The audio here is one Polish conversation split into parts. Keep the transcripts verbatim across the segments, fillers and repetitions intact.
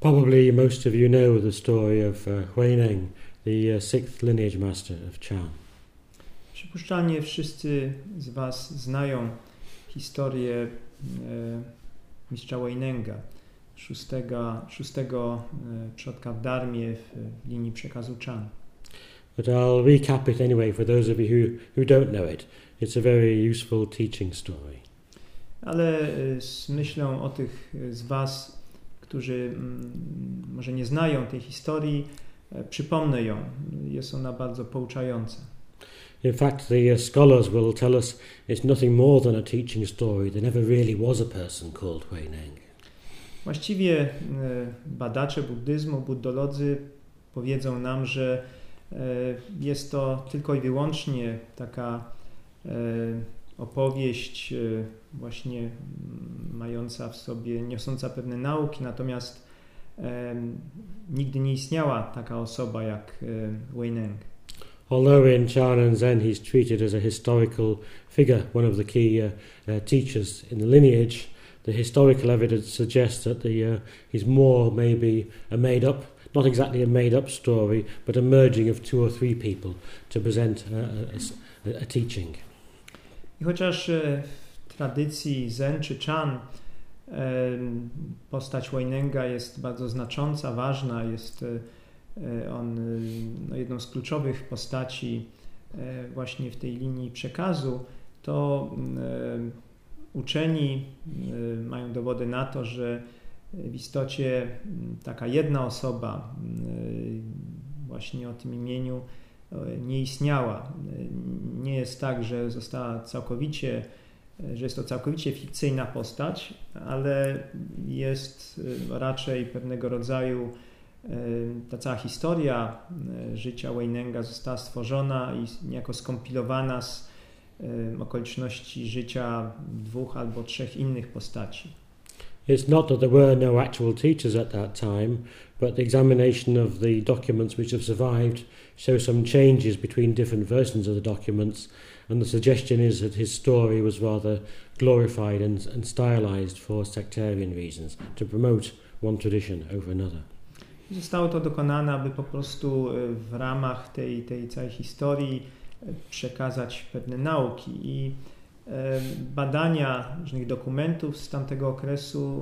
Probably most of you know the story of uh, Huineng, the uh, sixth lineage master of Chan. Przypuszczalnie wszyscy z Was znają historię e, mistrza Huinenga, szóstego, szóstego e, przodka w Dharmie w, w linii przekazu Chan. But I'll recap it anyway for those of you who, who don't know it. It's a very useful teaching story. Ale e, myślę o tych z Was, którzy mm, może nie znają tej historii, e, przypomnę ją. Jest ona bardzo pouczająca. In fact, the uh, scholars will tell us it's nothing more than a teaching story. There never really was a person called Huineng. Właściwie e, badacze buddyzmu, buddolodzy powiedzą nam, że e, jest to tylko i wyłącznie taka e, opowieść e, właśnie m, mająca w sobie, niosąca pewne nauki, natomiast e, nigdy nie istniała taka osoba jak e, Huineng. Although in Chan and Zen he's treated as a historical figure, one of the key uh, uh, teachers in the lineage, the historical evidence suggests that the, uh, he's more maybe a made-up, not exactly a made-up story, but a merging of two or three people to present a, a, a teaching. I chociaż e, w tradycji Zen czy Chan e, postać Huinenga jest bardzo znacząca, ważna, jest e, on no, jedną z kluczowych postaci e, właśnie w tej linii przekazu, to e, uczeni e, mają dowody na to, że w istocie taka jedna osoba e, właśnie o tym imieniu e, nie istniała. E, nie jest tak, że została całkowicie, e, że jest to całkowicie fikcyjna postać, ale jest e, raczej pewnego rodzaju ta cała historia życia Huinenga została stworzona i niejako skompilowana z okoliczności życia dwóch albo trzech innych postaci. It's not that there were no actual teachers at that time, but the examination of the documents which have survived show some changes between different versions of the documents, and the suggestion is that his story was rather glorified and, and stylized for sectarian reasons, to promote one tradition over another. Zostało to dokonane, aby po prostu w ramach tej, tej całej historii przekazać pewne nauki i badania różnych dokumentów z tamtego okresu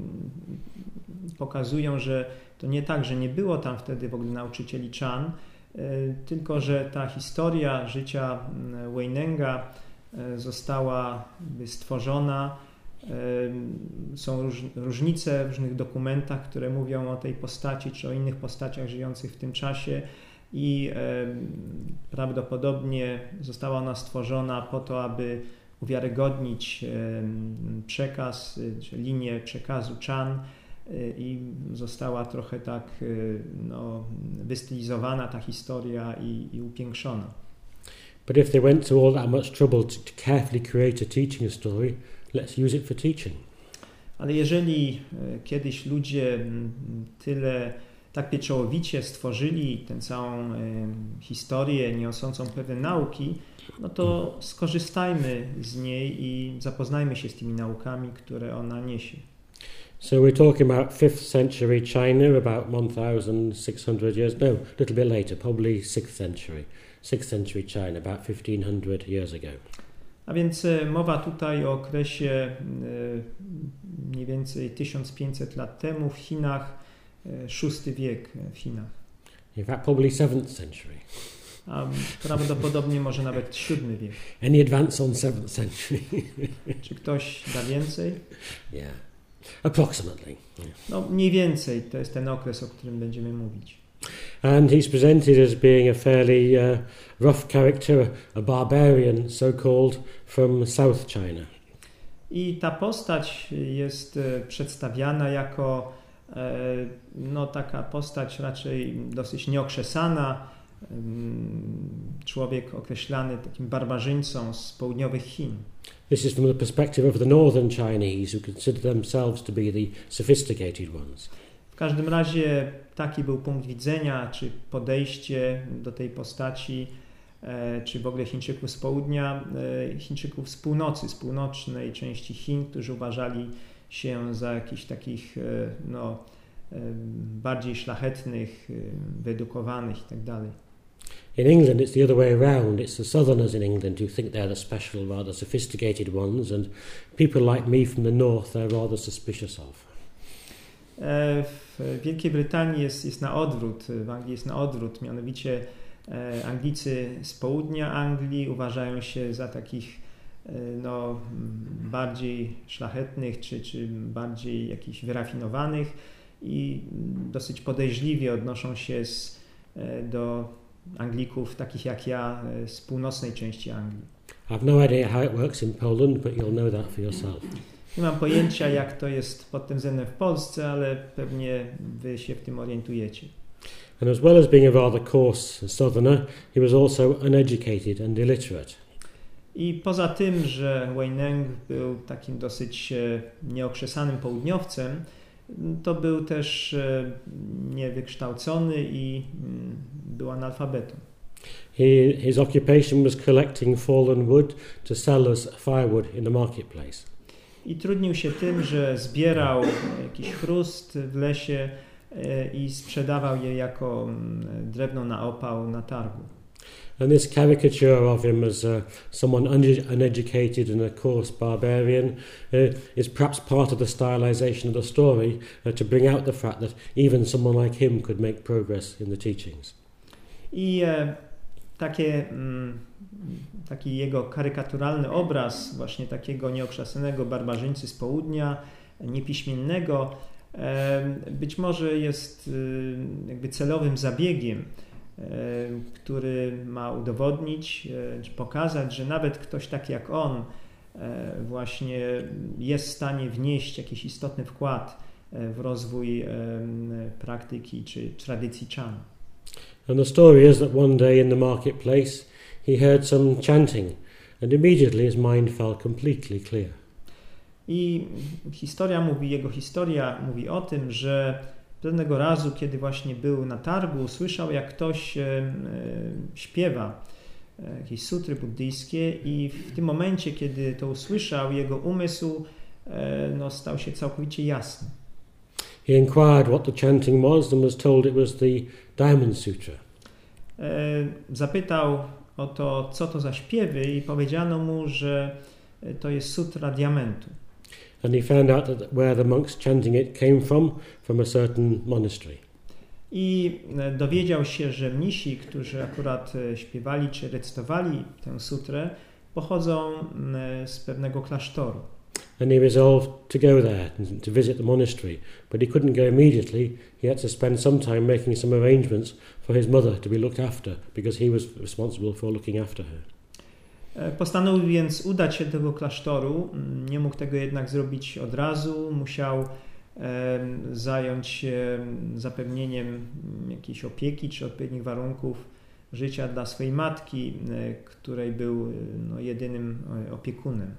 pokazują, że to nie tak, że nie było tam wtedy w ogóle nauczycieli Chan, tylko że ta historia życia Huinenga została stworzona. Są róż, różnice w różnych dokumentach, które mówią o tej postaci czy o innych postaciach żyjących w tym czasie i e, prawdopodobnie została ona stworzona po to, aby uwiarygodnić e, przekaz, czy linię przekazu Chan e, i została trochę tak e, no, wystylizowana ta historia i, i upiększona. But if they went to all that much trouble to, to carefully create a teaching story, let's use it for teaching. Ale jeżeli e, kiedyś ludzie m, tyle tak pieczołowicie stworzyli tę całą e, historię niosącą pewne nauki, no to skorzystajmy z niej i zapoznajmy się z tymi naukami, które ona niesie. So we're talking about fifth century China, about one thousand six hundred years, no, a little bit later, probably sixth century, sixth century China, about fifteen hundred years ago. A więc mowa tutaj o okresie mniej więcej tysiąc pięćset lat temu w Chinach, szósty wiek w Chinach. In fact, probably seventh century. A prawdopodobnie może nawet siódmy wiek. Any advance on seventh century? Czy ktoś da więcej? Yeah, approximately. Yeah. No mniej więcej to jest ten okres, o którym będziemy mówić. And he's presented as being a fairly uh, rough character, a barbarian, so-called, from South China. I ta postać jest e, przedstawiana jako e, no, taka postać raczej dosyć nieokrzesana, e, człowiek określany takim barbarzyńcą z południowych Chin. This is from the perspective of the northern Chinese, who consider themselves to be the sophisticated ones. W każdym razie taki był punkt widzenia, czy podejście do tej postaci, e, czy w ogóle Chińczyków z południa, e, Chińczyków z północy, z północnej części Chin, którzy uważali się za jakichś takich e, no, bardziej szlachetnych, wyedukowanych itd. In England it's the other way around. It's the southerners in England who think they're the special, rather sophisticated ones, and people like me from the north they're rather suspicious of. W Wielkiej Brytanii jest, jest na odwrót, w Anglii jest na odwrót, mianowicie Anglicy z południa Anglii uważają się za takich no, bardziej szlachetnych czy, czy bardziej jakichś wyrafinowanych i dosyć podejrzliwie odnoszą się z, do Anglików takich jak ja z północnej części Anglii. I've no idea how it works in Poland, but you'll know that for yourself. Nie mam pojęcia, jak to jest pod tym względem w Polsce, ale pewnie wy się w tym orientujecie. And as well as being a rather coarse southerner, he was also uneducated and illiterate. I poza tym, że Wei Neng był takim dosyć nieokrzesanym południowcem, to był też niewykształcony i był analfabetą. He, his occupation was collecting fallen wood to sell as firewood in the marketplace. I trudnił się tym, że zbierał jakiś chrust w lesie i sprzedawał je jako drewno na opał na targu. And this caricature of him as uh, someone uneducated and a coarse barbarian uh, is perhaps part of the stylization of the story uh, to bring out the fact that even someone like him could make progress in the teachings. I e, takie, mm, taki jego karykaturalny obraz właśnie takiego nieokrzesanego barbarzyńcy z południa, niepiśmiennego, e, być może jest e, jakby celowym zabiegiem, który ma udowodnić, czy pokazać, że nawet ktoś taki jak on właśnie jest w stanie wnieść jakiś istotny wkład w rozwój praktyki czy tradycji Chan. And the story is that one day in the marketplace he heard some chanting and immediately his mind felt completely clear. I historia mówi, jego historia mówi o tym, że pewnego razu, kiedy właśnie był na targu, słyszał, jak ktoś e, e, śpiewa e, jakieś sutry buddyjskie i w tym momencie, kiedy to usłyszał, jego umysł e, no, stał się całkowicie jasny. He inquired what the chanting was and was told it was the Diamond Sutra. E, zapytał o to, co to za śpiewy i powiedziano mu, że to jest sutra diamentu. And he found out that where the monks chanting it came from, from a certain monastery. I dowiedział się, że mnisi, którzy akurat śpiewali czy recytowali tę sutrę, pochodzą z pewnego klasztoru. And he resolved to go there to visit the monastery, but he couldn't go immediately. He had to spend some time making some arrangements for his mother to be looked after, because he was responsible for looking after her. Postanowił więc udać się do tego klasztoru. Nie mógł tego jednak zrobić od razu. Musiał e, zająć się zapewnieniem jakiejś opieki czy odpowiednich warunków życia dla swojej matki, e, której był no, jedynym opiekunem.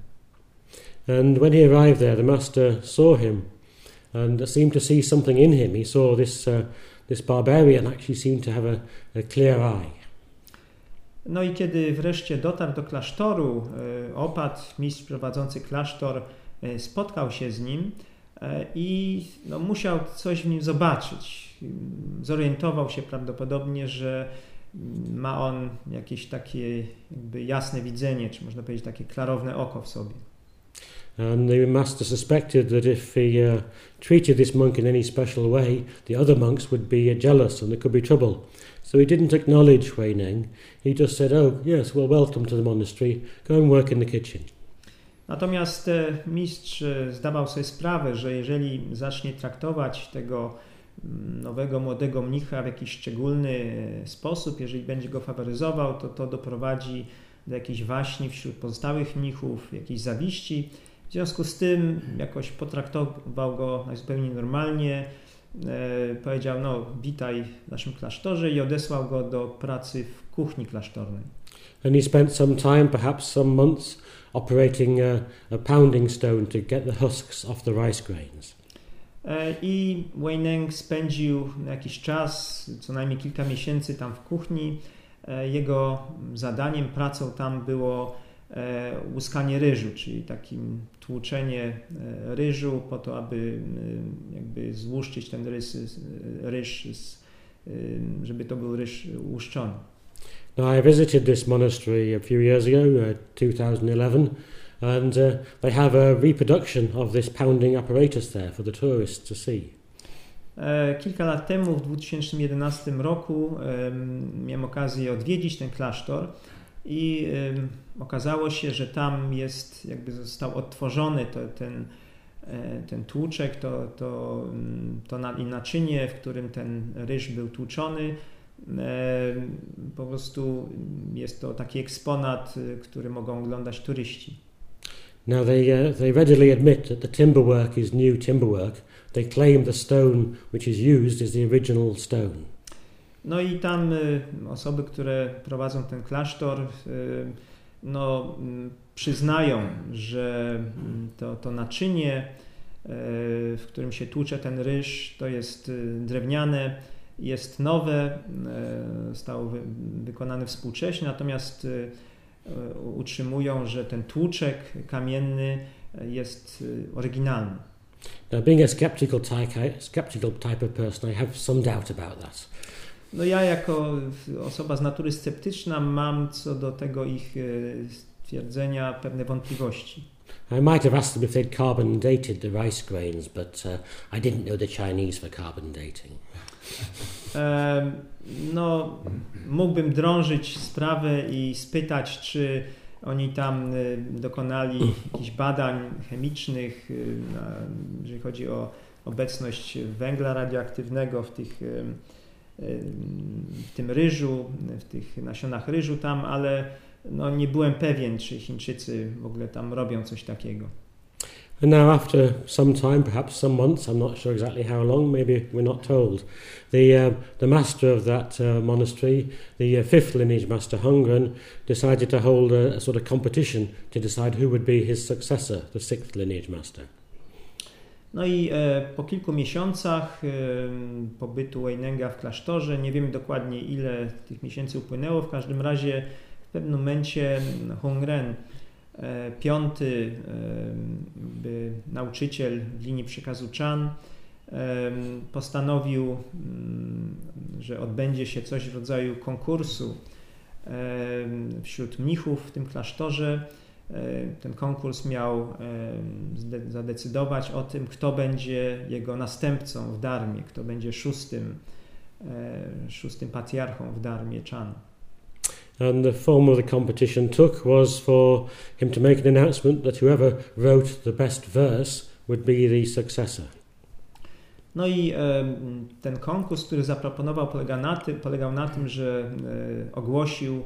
And when he arrived there, the master saw him and seemed to see something in him. He saw this uh, this barbarian actually seemed to have a, a clear eye. No i kiedy wreszcie dotarł do klasztoru, opat, mistrz prowadzący klasztor, spotkał się z nim i no, musiał coś w nim zobaczyć. Zorientował się prawdopodobnie, że ma on jakieś takie jakby jasne widzenie, czy można powiedzieć takie klarowne oko w sobie. And the master suspected that if he uh, treated this monk in any special way, the other monks would be uh, jealous and there could be trouble. So he didn't acknowledge Wei Neng. He just said, "Oh, yes, well, welcome to the monastery. Go and work in the kitchen." Natomiast mistrz zdawał sobie sprawę, że jeżeli zacznie traktować tego nowego, młodego mnicha w jakiś szczególny sposób, jeżeli będzie go faworyzował, to to doprowadzi do jakiejś waśni wśród pozostałych mnichów, jakiejś zawiści. W związku z tym jakoś potraktował go zupełnie normalnie, e, powiedział, no witaj w naszym klasztorze i odesłał go do pracy w kuchni klasztornej. And he spent some time, perhaps some months, operating a, a pounding stone to get the husks off the rice grains. E, I Wei Neng spędził jakiś czas, co najmniej kilka miesięcy tam w kuchni. E, jego zadaniem, pracą tam było e, łuskanie ryżu, czyli takim tłuczenie e, ryżu po to, aby e, jakby jakby złuszczyć ten rys, ryż, żeby to był ryż łuszczony. Now I visited this monastery a few years ago, uh, two thousand eleven, and uh, they have a reproduction of this pounding apparatus there for the tourists to see. Kilka lat temu, w dwa tysiące jedenastym roku, um, miałem okazję odwiedzić ten klasztor i um, okazało się, że tam jest, jakby został odtworzony to, ten, ten tłuczek, to, to, to naczynie, w którym ten ryż był tłuczony. Po prostu jest to taki eksponat, który mogą oglądać turyści. Now they uh, they readily admit that the timber work is new timber work. They claim the stone which is used is the original stone. No i tam y, osoby, które prowadzą ten klasztor, y, no, y, przyznają, że y, to, to naczynie, y, w którym się tłucze ten ryż, to jest y, drewniane, jest nowe, y, zostało wy, wykonane współcześnie, natomiast y, y, utrzymują, że ten tłuczek kamienny jest y, oryginalny. Now, being a skeptical type, skeptical type of person, I have some doubt about that. No ja jako osoba z natury sceptyczna mam co do tego ich stwierdzenia pewne wątpliwości. I might have asked them if they'd carbon dated the rice grains, but uh, I didn't know the Chinese for carbon dating. Um, no, mógłbym drążyć sprawę i spytać, czy oni tam y, dokonali jakichś badań chemicznych, y, na, jeżeli chodzi o obecność węgla radioaktywnego w, tych, y, y, w tym ryżu, w tych nasionach ryżu tam, ale no, nie byłem pewien, czy Chińczycy w ogóle tam robią coś takiego. And now after some time, perhaps some months, I'm not sure exactly how long, maybe we're not told, the uh, the master of that uh, monastery, the uh, fifth lineage master, Hongren, decided to hold a, a sort of competition to decide who would be his successor, the sixth lineage master. No i e, po kilku miesiącach e, pobytu Weinenga w klasztorze, nie wiemy dokładnie ile tych miesięcy upłynęło, w każdym razie w pewnym momencie Hongren, e, piąty e, by, nauczyciel w linii przekazu Chan, e, postanowił, m, że odbędzie się coś w rodzaju konkursu e, wśród mnichów w tym klasztorze. Ten konkurs miał zadecydować o tym, kto będzie jego następcą w Dharmie, kto będzie szóstym, szóstym patriarchą w Dharmie Chan. And the form of the competition took was for him to make an announcement that whoever wrote the best verse would be the successor. No i ten konkurs, który zaproponował, polega na tym, polegał na tym, że ogłosił,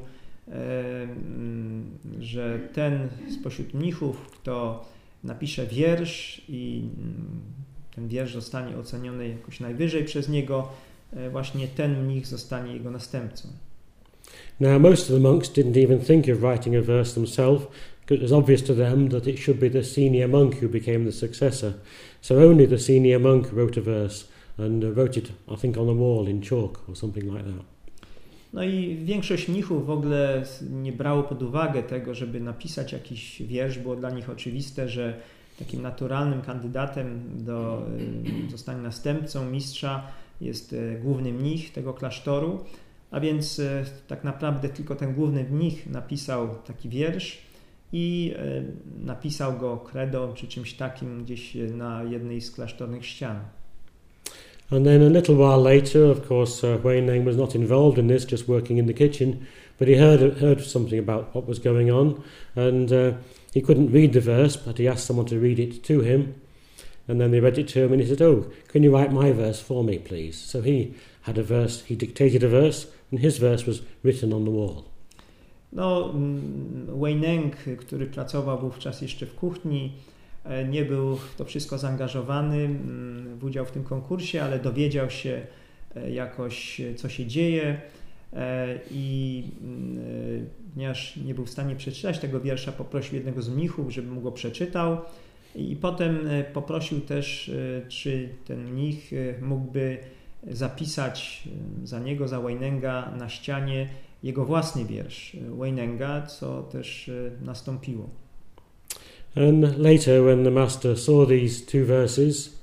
że ten spośród mnichów, kto napisze wiersz i ten wiersz zostanie oceniony jakoś najwyżej przez niego, właśnie ten mnich zostanie jego następcą. Now most of the monks didn't even think of writing a verse themselves, because it was obvious to them that it should be the senior monk who became the successor. So only the senior monk wrote a verse and wrote it, I think, on a wall in chalk or something like that. No i większość mnichów w ogóle nie brało pod uwagę tego, żeby napisać jakiś wiersz. Było dla nich oczywiste, że takim naturalnym kandydatem do zostania następcą mistrza jest główny mnich tego klasztoru, a więc tak naprawdę tylko ten główny mnich napisał taki wiersz i napisał go credo czy czymś takim gdzieś na jednej z klasztornych ścian. And then a little while later, of course, uh, Weineng was not involved in this, just working in the kitchen, but he heard heard something about what was going on, and uh, he couldn't read the verse, but he asked someone to read it to him, and then they read it to him, and he said, "Oh, can you write my verse for me, please?" So he had a verse, he dictated a verse, and his verse was written on the wall. No, Weineng, który pracował wówczas jeszcze w kuchni, nie był w to wszystko zaangażowany w udział w tym konkursie, ale dowiedział się jakoś, co się dzieje i ponieważ nie był w stanie przeczytać tego wiersza, poprosił jednego z mnichów, żeby mu go przeczytał i potem poprosił też, czy ten mnich mógłby zapisać za niego, za Weinenga na ścianie jego własny wiersz Weinenga, co też nastąpiło. And later, when the master saw these two verses,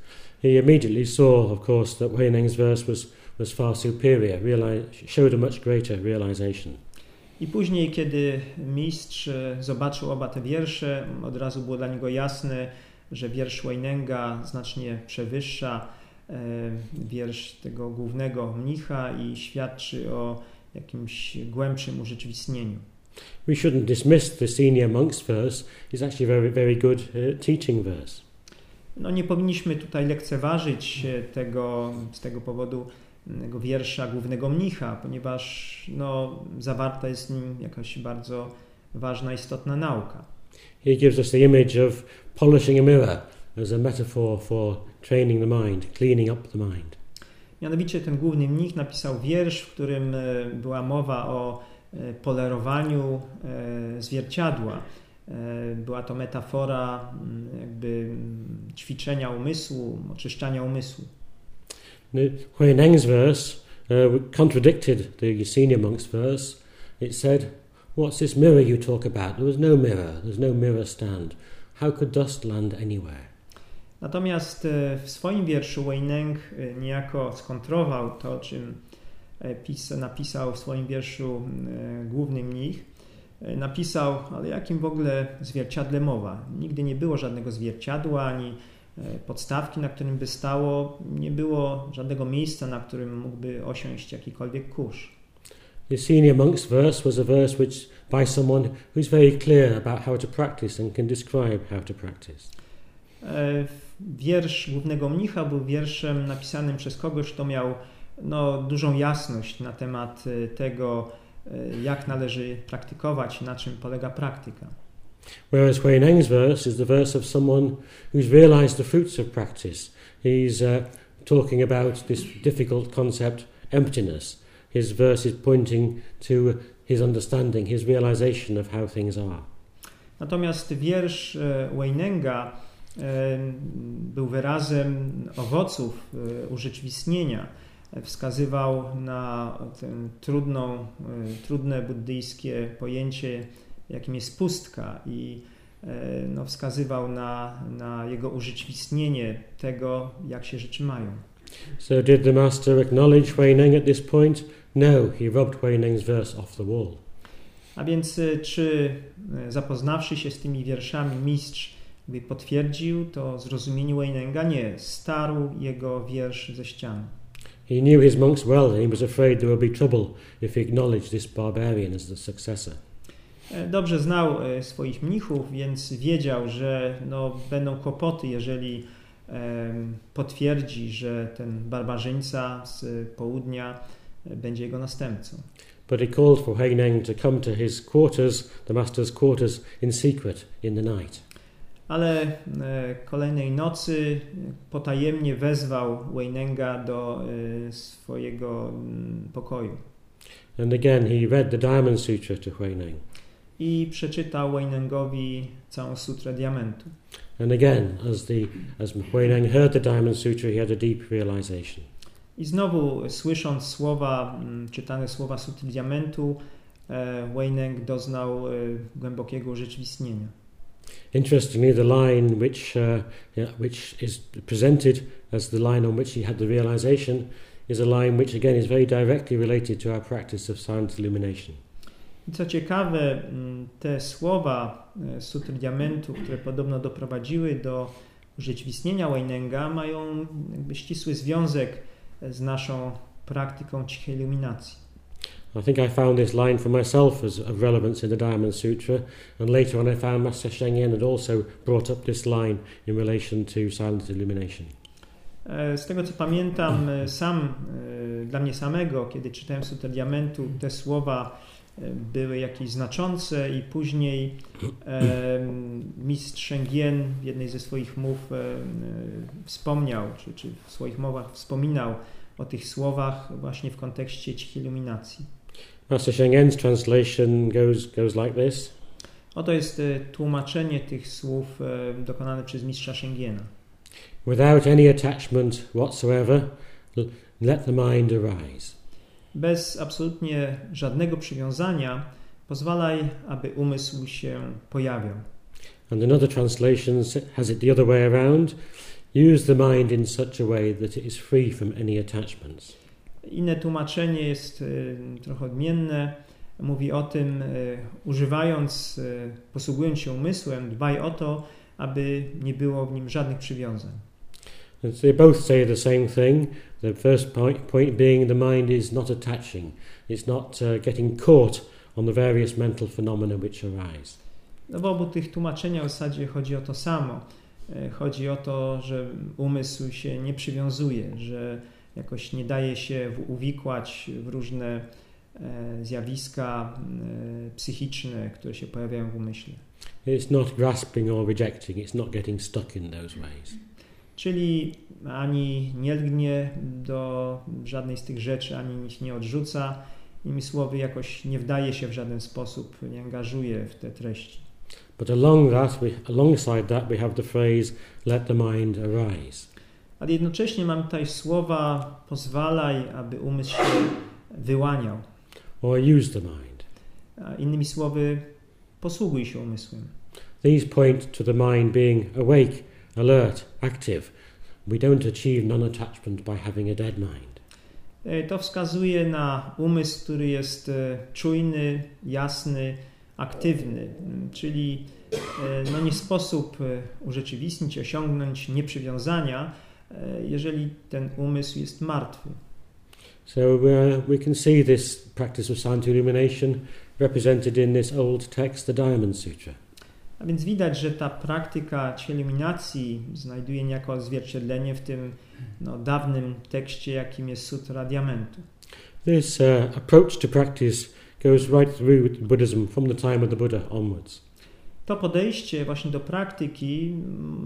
he immediately saw, of course, that Huineng's verse was, was far superior, reali- showed a much greater realization. I później, kiedy mistrz zobaczył oba te wiersze, od razu było dla niego jasne, że wiersz Huinenga znacznie przewyższa e, wiersz tego głównego mnicha i świadczy o jakimś głębszym urzeczywistnieniu. We shouldn't dismiss the senior monk's verse. It's actually a very, very good uh, teaching verse. No nie powinniśmy tutaj lekceważyć tego, z tego powodu tego wiersza głównego mnicha, ponieważ no, zawarta jest w nim jakaś bardzo ważna, istotna nauka. He gives us the image of polishing a mirror as a metaphor for training the mind, cleaning up the mind. Mianowicie ten główny mnich napisał wiersz, w którym była mowa o polerowaniu zwierciadła. Była to metafora jakby ćwiczenia umysłu, oczyszczania umysłu. Huineng's verse uh, contradicted the senior monk's verse. It said, "What's this mirror you talk about? There was no mirror. There's no mirror stand. How could dust land anywhere?" Natomiast w swoim wierszu Huineng niejako skontrował to, czym pis- napisał w swoim wierszu główny mnich. Napisał, ale jakim w ogóle zwierciadle mowa? Nigdy nie było żadnego zwierciadła, ani podstawki, na którym by stało. Nie było żadnego miejsca, na którym mógłby osiąść jakikolwiek kurz. The senior monk's verse was a verse which by someone who's very clear about how to practice and can describe how to practice. Wiersz głównego mnicha był wierszem napisanym przez kogoś, kto miał no, dużą jasność na temat tego, jak należy praktykować, na czym polega praktyka. Whereas Huineng's verse is the verse of someone who's realized the fruits of practice. He's uh, talking about this difficult concept, emptiness. His verse is pointing to his understanding, his realization of how things are. Natomiast wiersz Huinenga był wyrazem owoców urzeczywistnienia. Wskazywał na tę trudną, trudne buddyjskie pojęcie, jakim jest pustka, i no, wskazywał na, na jego urzeczywistnienie tego, jak się rzeczy mają. So did the master acknowledge Huineng at this point? No, he rubbed Huineng's verse off the wall. A więc czy zapoznawszy się z tymi wierszami mistrz by potwierdził to zrozumienie Huinenga? Nie, starł jego wiersz ze ściany. He knew his monks well and he was afraid there would be trouble if he acknowledged this barbarian as the successor. Dobrze znał swoich mnichów, więc wiedział, że no, będą kłopoty, jeżeli um, potwierdzi, że ten barbarzyńca z południa będzie jego następcą. But he called for Huineng to come to his quarters, the master's quarters, in secret in the night. Ale e, kolejnej nocy potajemnie wezwał Huinenga do e, swojego m, pokoju. And again he read the Diamond Sutra to Huineng. I przeczytał Huinengowi całą sutrę diamentu. And again, as the as Huineng heard the Diamond Sutra, he had a deep realization. I znowu, słysząc słowa, m, czytane słowa sutry diamentu, e, Huineng doznał e, głębokiego urzeczywistnienia. Interestingly, the line which uh, yeah, which is presented as the line on which he had the realization is a line which again is very directly related to our practice of silent illumination. I co ciekawe, te słowa sutry diamentu, które podobno doprowadziły do urzeczywistnienia Huinenga, mają jakby ścisły związek z naszą praktyką cichej iluminacji. I think I found this line for myself as of relevance in the Diamond Sutra, and later on I found Master Sheng Yen had also brought up this line in relation to silent illumination. Z tego co pamiętam, sam dla mnie samego, kiedy czytałem sutrę diamentu, te słowa były jakieś znaczące i później e, mistrz Sheng Yen w jednej ze swoich mów e, wspomniał, czy, czy w swoich mowach wspominał o tych słowach właśnie w kontekście cichej iluminacji. Master Sheng Yen's translation goes goes like this. Oto jest tłumaczenie tych słów e, dokonane przez mistrza Sheng Yena. Without any attachment whatsoever, let the mind arise. Bez absolutnie żadnego przywiązania pozwalaj, aby umysł się pojawiał. And another translation has it the other way around. Use the mind in such a way that it is free from any attachments. Inne tłumaczenie jest y, trochę odmienne. Mówi o tym, y, używając, y, posługując się umysłem, dbaj o to, aby nie było w nim żadnych przywiązań. And so they both say the same thing. The first point, point being the mind is not attaching. It's not uh, getting caught on the various mental phenomena which arise. No w obu tych tłumaczeniach w zasadzie chodzi o to samo. Y, chodzi o to, że umysł się nie przywiązuje, że jakoś nie daje się uwikłać w różne e, zjawiska e, psychiczne, które się pojawiają w umyśle. It's not grasping or rejecting. It's not getting stuck in those ways. Czyli ani nie lgnie do żadnej z tych rzeczy, ani ich nie odrzuca. Innymi słowy, jakoś nie wdaje się w żaden sposób, nie angażuje w te treści. But along that, we, alongside that, we have the phrase, let the mind arise. Ale jednocześnie mamy tutaj słowa pozwalaj, aby umysł się wyłaniał. Or use the mind. A innymi słowy, posługuj się umysłem. These point to the mind being awake, alert, active. We don't achieve non-attachment by having a dead mind. To wskazuje na umysł, który jest czujny, jasny, aktywny, czyli no nie sposób urzeczywistnić, osiągnąć nieprzywiązania, jeżeli ten umysł jest martwy. So uh, we can see this practice of silent illumination represented in this old text, the Diamond Sutra. A więc widać, że ta praktyka iluminacji znajduje niejako odzwierciedlenie w tym no, dawnym tekście, jakim jest Sutra Diamentu. This uh, approach to practice goes right through Buddhism from the time of the Buddha onwards. To podejście właśnie do praktyki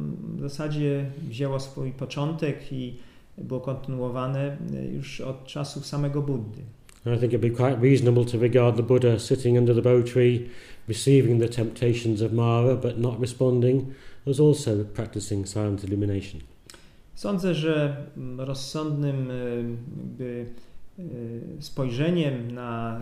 w zasadzie wzięło swój początek i było kontynuowane już od czasów samego Buddy. I think it'd be quite reasonable to regard the Buddha sitting under the Bo tree, receiving the temptations of Mara but not responding, as also practicing silent illumination. Sądzę, że rozsądnym jakby spojrzeniem na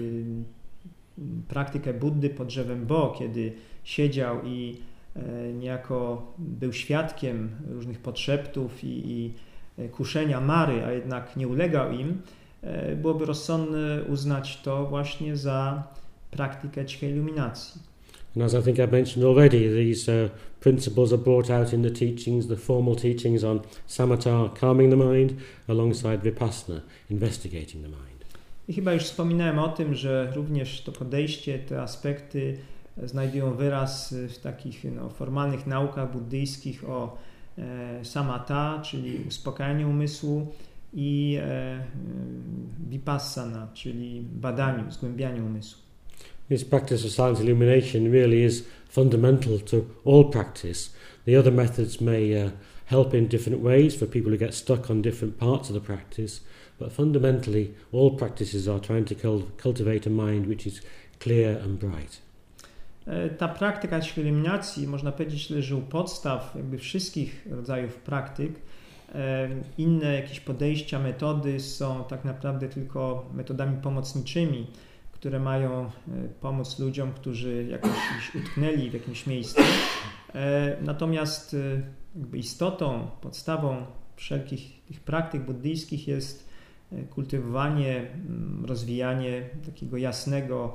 praktykę Buddy pod drzewem Bo, kiedy siedział i niejako był świadkiem różnych podszeptów i, i kuszenia Mary, a jednak nie ulegał im, byłoby rozsądne uznać to właśnie za praktykę cichej iluminacji. And as I think I've mentioned already, these uh, principles are brought out in the teachings, the formal teachings on samatha, calming the mind, alongside vipassana, investigating the mind. I chyba już wspominałem o tym, że również to podejście, te aspekty znajdują wyraz w takich no, formalnych naukach buddyjskich o e, samatha, czyli uspokajaniu umysłu, i e, vipassana, czyli badaniu, zgłębianiu umysłu. This practice of silent illumination really is fundamental to all practice. The other methods may uh, help in different ways for people who get stuck on different parts of the practice, but fundamentally all practices are trying to cul- cultivate a mind which is clear and bright. Ta praktyka iluminacji, można powiedzieć, leży u podstaw jakby wszystkich rodzajów praktyk. Inne jakieś podejścia, metody są tak naprawdę tylko metodami pomocniczymi, które mają pomóc ludziom, którzy jakoś utknęli w jakimś miejscu. Natomiast jakby istotą, podstawą wszelkich tych praktyk buddyjskich jest kultywowanie, rozwijanie takiego jasnego,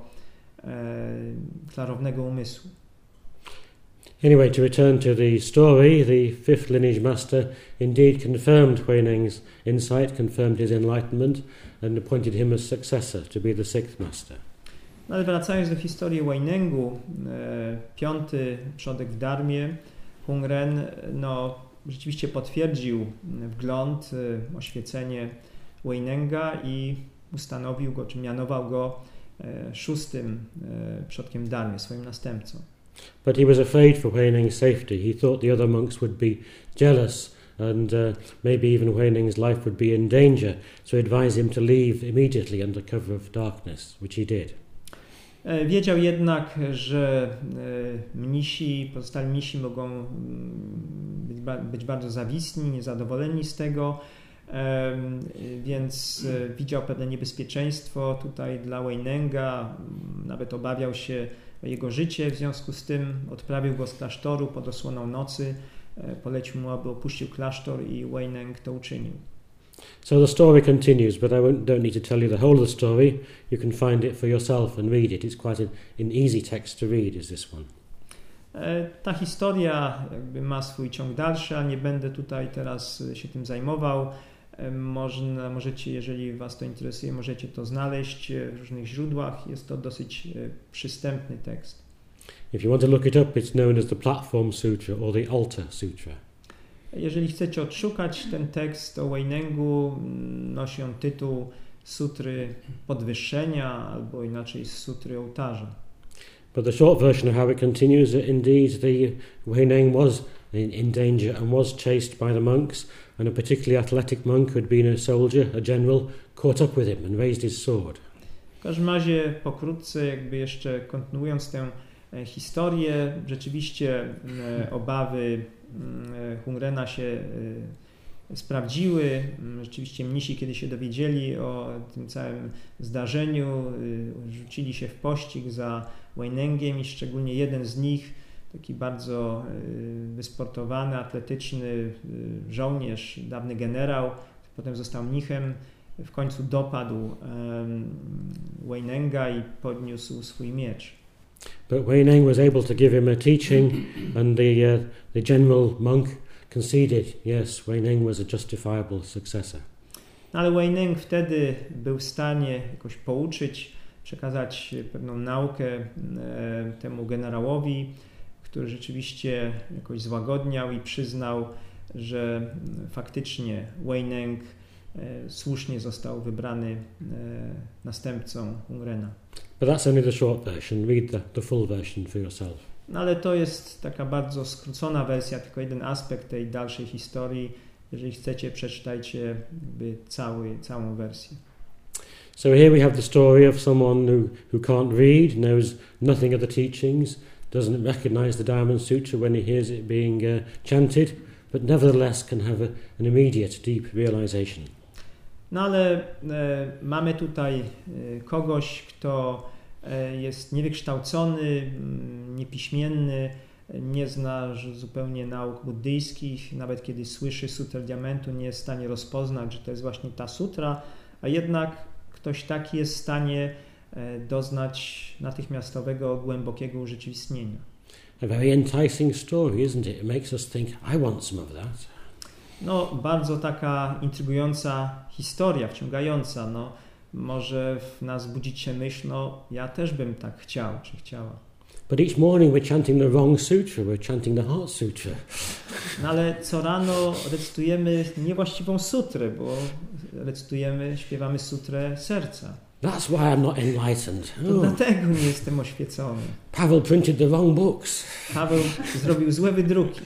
klarownego umysłu. Anyway, to return to the story, the fifth lineage master indeed confirmed Huineng's insight, confirmed his enlightenment, and appointed him as successor to be the sixth master. No ale wracając do historii Huinengu, e, piąty przodek w Dharmie, Hungren, no, rzeczywiście potwierdził wgląd, e, oświecenie Huinenga i ustanowił go, czy mianował go e, szóstym e, przodkiem w Dharmie, swoim następcą. But he was afraid for Huineng's safety. He thought the other monks would be jealous and uh, maybe even Huineng's life would be in danger, so he advised him to leave immediately under cover of darkness, which he did. Wiedział jednak, że mnisi, pozostali mnisi mogą być, być bardzo zawisni, niezadowoleni z tego, więc widział pewne niebezpieczeństwo tutaj dla Huinenga, nawet obawiał się o jego życie, w związku z tym odprawił go z klasztoru pod osłoną nocy polecił mu, aby opuścił klasztor i Weineng to uczynił. So the story continues, but I won't, don't need to tell you the whole of the story. You can find it for yourself and read it. It's quite an, an easy text to read, is this one. Ta historia jakby ma swój ciąg dalszy, ale nie będę tutaj teraz się tym zajmował. Można, możecie, jeżeli Was to interesuje, możecie to znaleźć w różnych źródłach. Jest to dosyć przystępny tekst. If you want to look it up, it's known as the Platform Sutra or the Altar Sutra. Jeżeli chcecie odszukać ten tekst o Weinengu, nosi on tytuł Sutry Podwyższenia albo inaczej Sutry Ołtarza. But the short version of how it continues, that indeed the Weineng was in, in danger and was chased by the monks, and a particularly athletic monk who had been a soldier, a general, caught up with him and raised his sword. W każdym razie pokrótce, jakby jeszcze kontynuując tę historię, rzeczywiście obawy Hungrena się sprawdziły. Rzeczywiście mnisi, kiedy się dowiedzieli o tym całym zdarzeniu, rzucili się w pościg za Weinengiem i szczególnie jeden z nich, taki bardzo wysportowany, atletyczny żołnierz, dawny generał, potem został mnichem, w końcu dopadł Weinenga i podniósł swój miecz. But Weineng was able to give him a teaching, and the uh, the general monk conceded, yes, Weineng was a justifiable successor. Ale Weineng wtedy był w stanie jakoś pouczyć, przekazać pewną naukę e, temu generałowi, który rzeczywiście jakoś złagodniał i przyznał, że faktycznie Weineng e, słusznie został wybrany e, następcą Hungrena. But that's only the short version. Read the, the full version for yourself. No ale to jest taka bardzo skrócona wersja, tylko jeden aspekt tej dalszej historii. Jeżeli chcecie, przeczytajcie jakby cały, całą wersję. So here we have the story of someone who, who can't read, knows nothing of the teachings, doesn't recognize the Diamond Sutra when he hears it being uh, chanted, but nevertheless can have a, an immediate, deep realization. No ale e, mamy tutaj e, kogoś, kto e, jest niewykształcony, m, niepiśmienny, nie zna zupełnie nauk buddyjskich, nawet kiedy słyszy sutrę diamentu, nie jest w stanie rozpoznać, że to jest właśnie ta sutra, a jednak ktoś taki jest w stanie e, doznać natychmiastowego, głębokiego urzeczywistnienia. A very enticing story, isn't it? It makes us think, I want some of that. No, bardzo taka intrygująca historia, wciągająca. No, może w nas budzić się myśl, no ja też bym tak chciał, czy chciała. But each morning we're chanting the wrong sutra, we're chanting the Heart Sutra. No ale co rano recytujemy niewłaściwą sutrę, bo recytujemy, śpiewamy sutrę serca. That's why I'm not enlightened. To Oh. dlatego nie jestem oświecony. Pavel printed the wrong books. Paweł zrobił złe wydruki.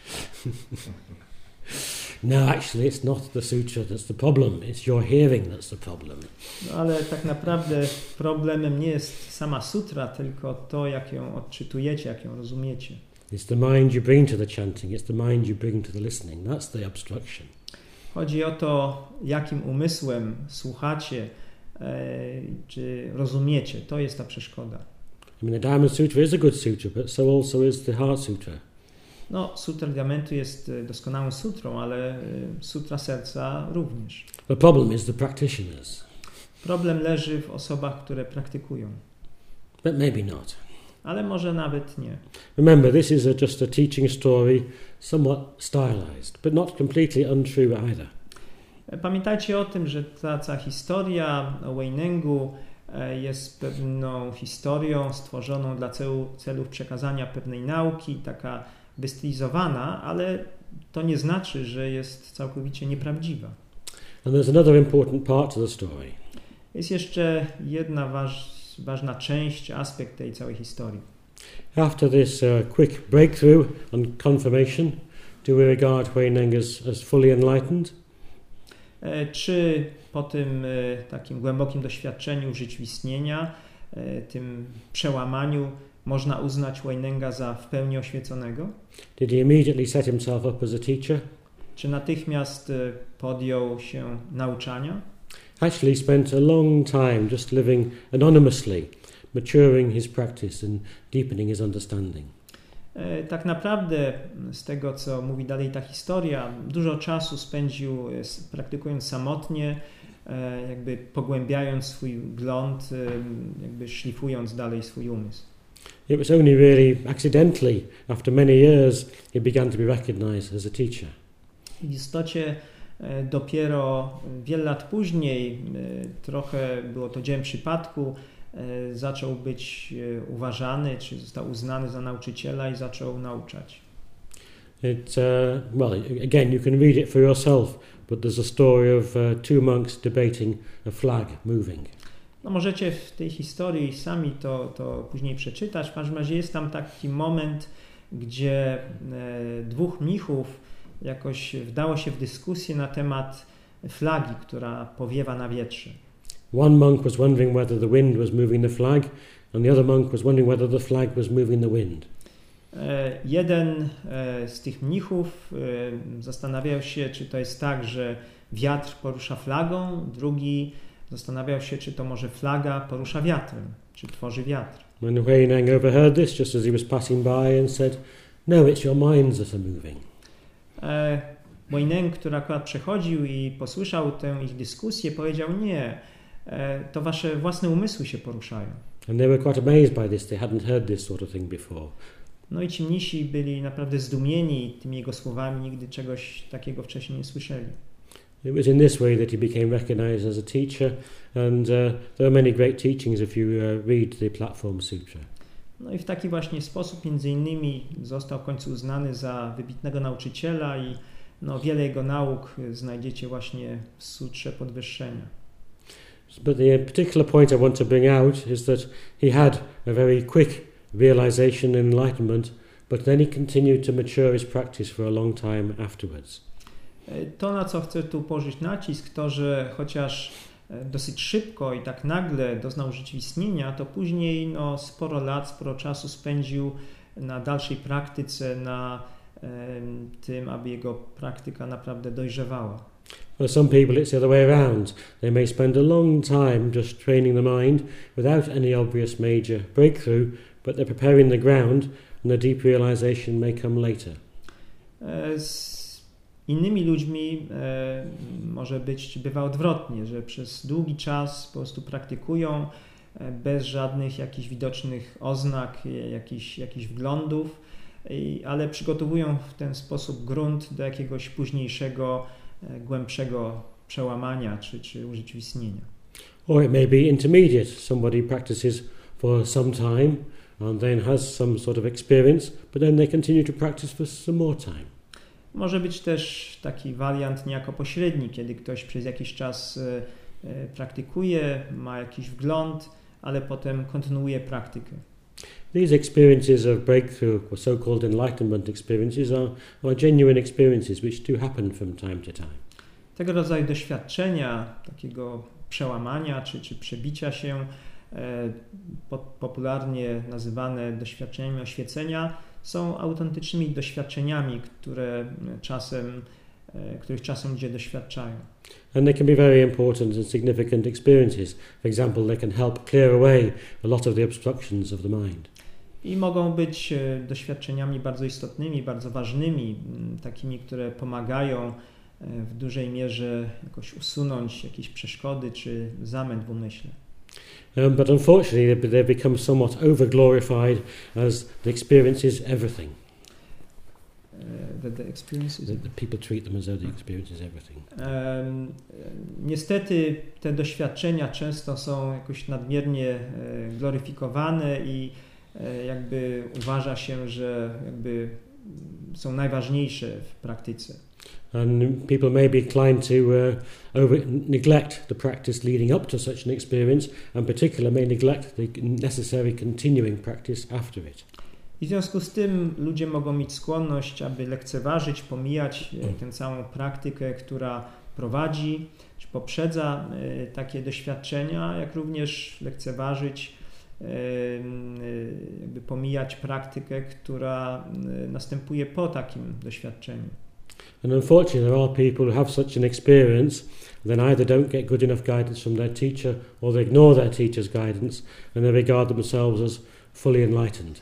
No, actually it's not the sutra that's the problem, it's your hearing that's the problem. No ale tak naprawdę problemem nie jest sama sutra, tylko to, jak ją odczytujecie, jak ją rozumiecie. It's the mind you bring to the chanting, it's the mind you bring to the listening. That's the obstruction. Chodzi o to, jakim umysłem słuchacie, e, czy rozumiecie. To jest ta przeszkoda. I mean, the Diamond Sutra is a good sutra, but so also is the Heart Sutra. No, sutra diamentu jest doskonałą sutrą, ale sutra serca również. The problem is the practitioners. Problem leży w osobach, które praktykują. But maybe not. Ale może nawet nie. Remember, this is a, just a teaching story, somewhat stylized, but not completely untrue either. Pamiętajcie o tym, że ta cała historia o Weinengu jest pewną historią stworzoną dla celu, celów przekazania pewnej nauki, taka wystylizowana, ale to nie znaczy, że jest całkowicie nieprawdziwa. And there's another important part to the story. Jest jeszcze jedna waż, ważna część, aspekt tej całej historii. After this uh, quick breakthrough on confirmation, do we regard Weineng as, as fully enlightened? E, czy po tym e, takim głębokim doświadczeniu życiu istnienia, e, tym przełamaniu, można uznać Weinenga za w pełni oświeconego? Did he immediately set himself up as a teacher? Czy natychmiast e, podjął się nauczania? Actually spent a long time just living anonymously, maturing his practice and deepening his understanding. Tak naprawdę z tego, co mówi dalej ta historia, dużo czasu spędził praktykując samotnie, jakby pogłębiając swój wgląd, jakby szlifując dalej swój umysł. It was only really accidentally, after many years, he began to be recognized as a teacher. W istocie dopiero wiele lat później, trochę było to dziełem przypadku, zaczął być uważany, czy został uznany za nauczyciela i zaczął nauczać. It, uh, well, again, you can read it for yourself, but there's a story of uh, two monks debating a flag moving. No możecie w tej historii sami to, to później przeczytać. W każdym razie jest tam taki moment, gdzie e, dwóch mnichów jakoś wdało się w dyskusję na temat flagi, która powiewa na wietrze. One monk was wondering whether the wind was moving the flag, and the other monk was wondering whether the flag was moving the wind. E, jeden e, z tych mnichów e, zastanawiał się, czy to jest tak, że wiatr porusza flagą, drugi zastanawiał się, czy to może flaga porusza wiatrem, czy tworzy wiatr. When Huineng overheard this, just as he was passing by, and said, "No, it's your minds that are moving." E, Huineng, który akurat przechodził i posłyszał tę ich dyskusję, powiedział, nie, e, to wasze własne umysły się poruszają. And they were quite amazed by this. They hadn't heard this sort of thing before. No i ci mnisi byli naprawdę zdumieni tymi jego słowami, nigdy czegoś takiego wcześniej nie słyszeli. It was in this way that he became recognized as a teacher, and uh, there are many great teachings if you uh, read the Platform Sutra. No i w taki właśnie sposób między innymi został w końcu uznany za wybitnego nauczyciela i no, wiele jego nauk znajdziecie właśnie w Sutrze Podwyższenia. But the particular point I want to bring out is that he had a very quick realization and enlightenment, but then he continued to mature his practice for a long time afterwards. To, na co chcę tu położyć nacisk, to, że chociaż dosyć szybko i tak nagle doznał urzeczywistnienia, to później no, sporo lat, sporo czasu spędził na dalszej praktyce, na e, tym, aby jego praktyka naprawdę dojrzewała. For some people it's the other way around. They may spend a long time just training the mind without any obvious major breakthrough, but they're preparing the ground and the deep realization may come later. E, z innymi ludźmi e, może być, bywa odwrotnie, że przez długi czas po prostu praktykują e, bez żadnych jakichś widocznych oznak, jakichś, jakichś wglądów, i, ale przygotowują w ten sposób grunt do jakiegoś późniejszego, e, głębszego przełamania czy, czy urzeczywistnienia. Or it may be intermediate. Somebody practices for some time and then has some sort of experience, but then they continue to practice for some more time. Może być też taki wariant niejako pośredni, kiedy ktoś przez jakiś czas e, praktykuje, ma jakiś wgląd, ale potem kontynuuje praktykę. These experiences of breakthrough, or so-called enlightenment experiences, are, are genuine experiences which do happen from time to time. Tego rodzaju doświadczenia, takiego przełamania czy, czy przebicia się, e, po, popularnie nazywane doświadczeniami oświecenia, są autentycznymi doświadczeniami, które czasem, których czasem ludzie doświadczają. And they can be very important and significant experiences. For example, they can help clear away a lot of the obstructions of the mind. I mogą być doświadczeniami bardzo istotnymi, bardzo ważnymi, takimi, które pomagają w dużej mierze jakoś usunąć jakieś przeszkody czy zamęt w umyśle. Um, but unfortunately, they, they become somewhat over-glorified as the experience is everything. Uh, that the experience is... The, the people treat them as though the experience is everything. Um, niestety te doświadczenia często są jakoś nadmiernie e, gloryfikowane i e, jakby uważa się, że jakby są najważniejsze w praktyce. And people may be inclined to uh, over neglect the practice leading up to such an experience, and in particular may neglect the necessary continuing practice after it. I w związku z tym ludzie mogą mieć skłonność, aby lekceważyć, pomijać tę całą praktykę, która prowadzi, czy poprzedza takie doświadczenia, jak również lekceważyć, jakby pomijać praktykę, która następuje po takim doświadczeniu. And unfortunately, there are people who have such an experience, then either don't get good enough guidance from their teacher, or they ignore their teacher's guidance, and they regard themselves as fully enlightened.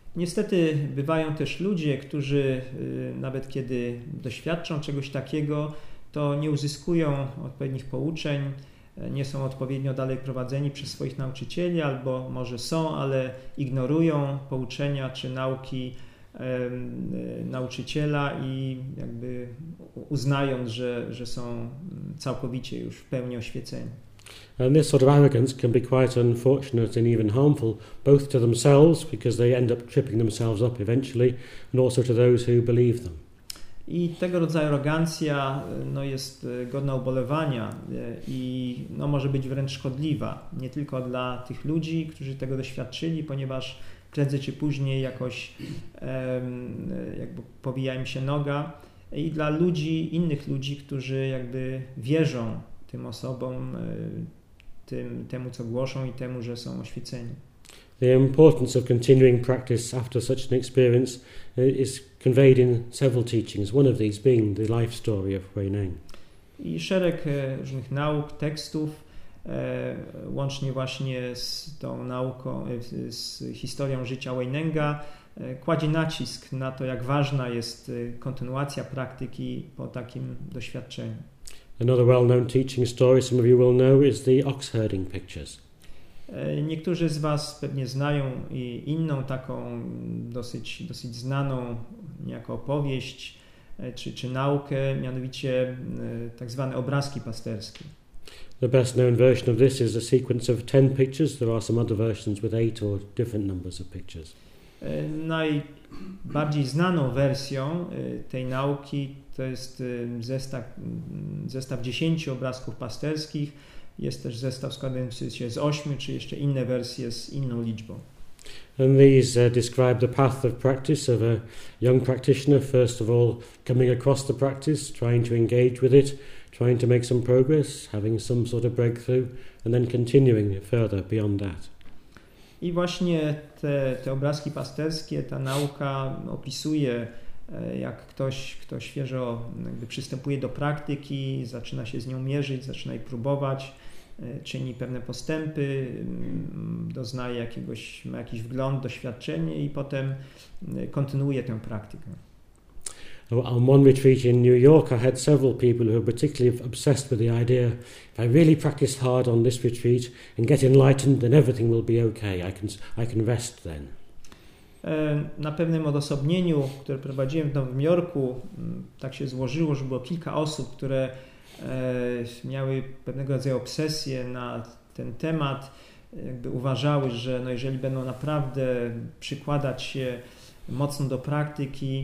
Niestety bywają też ludzie, którzy nawet kiedy doświadczą czegoś takiego, to nie uzyskują odpowiednich pouczeń, nie są odpowiednio dalej prowadzeni przez swoich nauczycieli, albo może są, ale ignorują pouczenia czy nauki e, nauczyciela i jakby uznając, że, że są całkowicie już w pełni oświeceni. And this sort of arrogance can be quite unfortunate and even harmful, both to themselves, because they end up tripping themselves up eventually, and also to those who believe them. I tego rodzaju arogancja no, jest godna ubolewania i no, może być wręcz szkodliwa, nie tylko dla tych ludzi, którzy tego doświadczyli, ponieważ prędzej czy później jakoś um, jakby powija im się noga, i dla ludzi, innych ludzi, którzy jakby wierzą tym osobom, tym, temu co głoszą i temu, że są oświeceni. The importance of continuing practice after such an experience is conveyed in several teachings, one of these being the life story of Hui Neng. I szereg różnych nauk, tekstów, łącznie właśnie z tą nauką, z historią życia Hui Nenga, kładzie nacisk na to, jak ważna jest kontynuacja praktyki po takim doświadczeniu. Another well-known teaching story, some of you will know, is the ox herding pictures. Niektórzy z Was pewnie znają i inną taką dosyć, dosyć znaną niejako opowieść czy, czy naukę, mianowicie tak zwane obrazki pasterskie. The best known version of this is a sequence of ten pictures. There are some other versions with eight or different numbers of pictures. Najbardziej znaną wersją tej nauki to jest zestaw, zestaw dziesięciu obrazków pasterskich. Jest też zestaw składający się z ośmiu, czy jeszcze inne wersje z inną liczbą. And these uh, describe the path of practice of a young practitioner, first of all coming across the practice, trying to engage with it, trying to make some progress, having some sort of breakthrough, and then continuing further beyond that. I właśnie te, te obrazki pasterskie, ta nauka opisuje, jak ktoś, kto świeżo jakby przystępuje do praktyki, zaczyna się z nią mierzyć, zaczyna jej próbować, czyni pewne postępy, doznaje jakiegoś, ma jakiś wgląd, doświadczenie i potem kontynuuje tę praktykę. On one retreat in New York, I had several people who were particularly obsessed with the idea, if I really practice hard on this retreat and get enlightened, then everything will be okay. I can, I can rest then. Na pewnym odosobnieniu, które prowadziłem w Nowym Jorku, tak się złożyło, że było kilka osób, które miały pewnego rodzaju obsesję na ten temat, jakby uważały, że no jeżeli będą naprawdę przykładać się mocno do praktyki,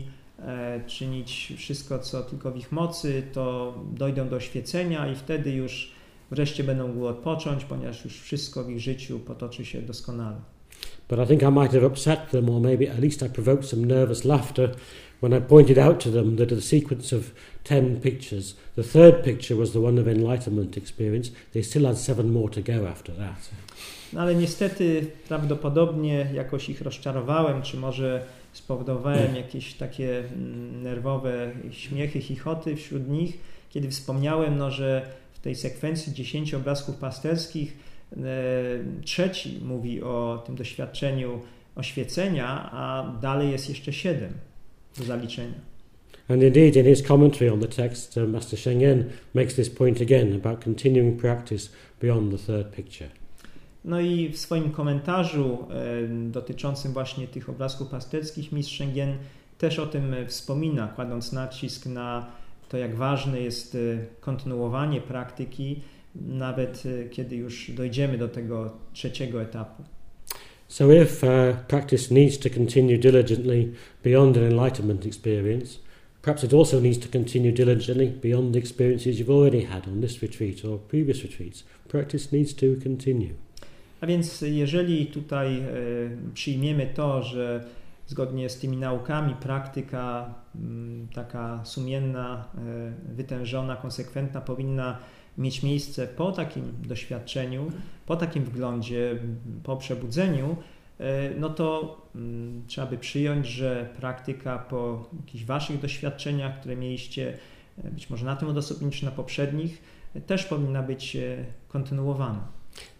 czynić wszystko, co tylko w ich mocy, to dojdą do oświecenia i wtedy już wreszcie będą mogły odpocząć, ponieważ już wszystko w ich życiu potoczy się doskonale. But I think I might have upset them, or maybe at least I provoked some nervous laughter when I pointed out to them that the sequence of ten pictures, the third picture was the one of enlightenment experience. They still had seven more to go after that. No ale niestety prawdopodobnie jakoś ich rozczarowałem, czy może spowodowałem jakieś takie nerwowe śmiechy, chichoty wśród nich, kiedy wspomniałem, no, że w tej sekwencji dziesięciu obrazków pasterskich e, trzeci mówi o tym doświadczeniu oświecenia, a dalej jest jeszcze siedem do zaliczenia. And indeed, in his commentary on the text, uh, Master Sheng Yen makes this point again about continuing practice beyond the third picture. No i w swoim komentarzu e, dotyczącym właśnie tych obrazków pasterskich mistrz Sheng Yen też o tym wspomina, kładąc nacisk na to, jak ważne jest e, kontynuowanie praktyki, nawet e, kiedy już dojdziemy do tego trzeciego etapu. So if uh, practice needs to continue diligently beyond an enlightenment experience, perhaps it also needs to continue diligently beyond the experiences you've already had on this retreat or previous retreats. Practice needs to continue. A więc jeżeli tutaj e, przyjmiemy to, że zgodnie z tymi naukami praktyka m, taka sumienna, e, wytężona, konsekwentna powinna mieć miejsce po takim doświadczeniu, po takim wglądzie, po przebudzeniu, e, no to m, trzeba by przyjąć, że praktyka po jakichś waszych doświadczeniach, które mieliście być może na tym odosobnieniu czy na poprzednich, też powinna być kontynuowana.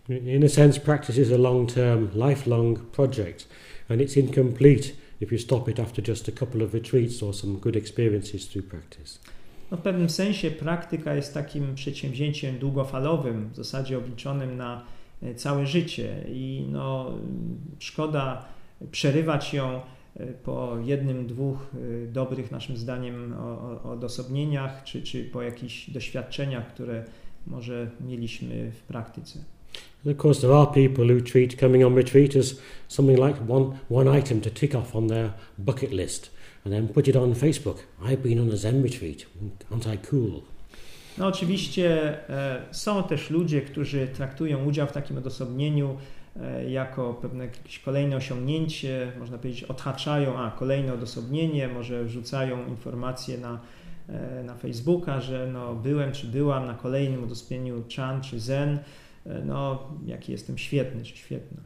In a sense, practice is a long-term, lifelong project, and it's incomplete if you stop it after just a couple of retreats or some good experiences through practice. No, w pewnym sensie praktyka jest takim przedsięwzięciem długofalowym, w zasadzie obliczonym na całe życie i no, szkoda przerywać ją po jednym, dwóch dobrych naszym zdaniem odosobnieniach, czy, czy po jakichś doświadczeniach, które może mieliśmy w praktyce. And of course there are people who treat coming on retreat as something like one, one item to tick off on their bucket list and then put it on Facebook. I've been on a Zen retreat. Aren't I cool? No oczywiście e, są też ludzie, którzy traktują udział w takim odosobnieniu e, jako pewne jakieś kolejne osiągnięcie, można powiedzieć odhaczają, a kolejne odosobnienie, może wrzucają informacje na, e, na Facebooka, że no byłem czy byłam na kolejnym odosobnieniu Chan czy Zen, e, no jaki jestem świetny czy świetna.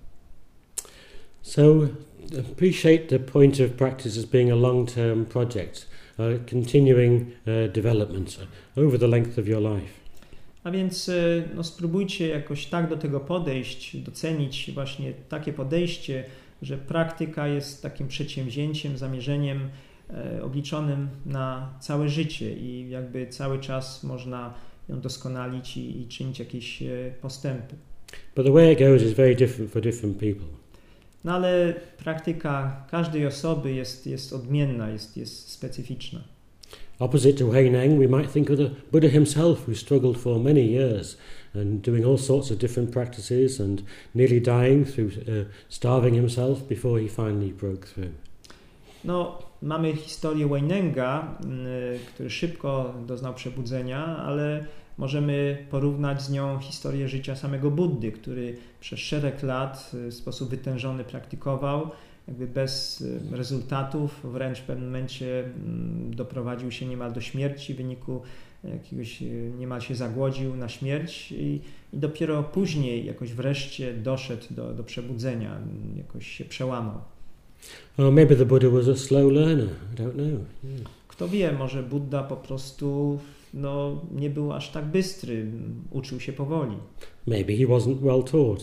So appreciate the point of practice as being a long-term project. Uh, continuing uh, development over the length of your life. A więc no, spróbujcie jakoś tak do tego podejść, docenić właśnie takie podejście, że praktyka jest takim przedsięwzięciem, zamierzeniem e, obliczonym na całe życie i jakby cały czas można ją doskonalić i, i czynić jakieś e, postępy. But the way it goes is very different for different people. No ale praktyka każdej osoby jest, jest odmienna, jest, jest specyficzna. Opposite to Huineng, we might think of the Buddha himself, who struggled for many years and doing all sorts of different practices and nearly dying through uh, starving himself before he finally broke through. No, mamy historię Huinenga, który szybko doznał przebudzenia, ale możemy porównać z nią historię życia samego Buddy, który przez szereg lat w sposób wytężony praktykował, jakby bez rezultatów, wręcz w pewnym momencie doprowadził się niemal do śmierci, w wyniku jakiegoś niemal się zagłodził na śmierć i, i dopiero później jakoś wreszcie doszedł do, do przebudzenia, jakoś się przełamał. Or maybe the Buddha was a slow learner, I don't know. Yeah. Kto wie, może Buddha po prostu no, nie był aż tak bystry, uczył się powoli. Maybe he wasn't well taught.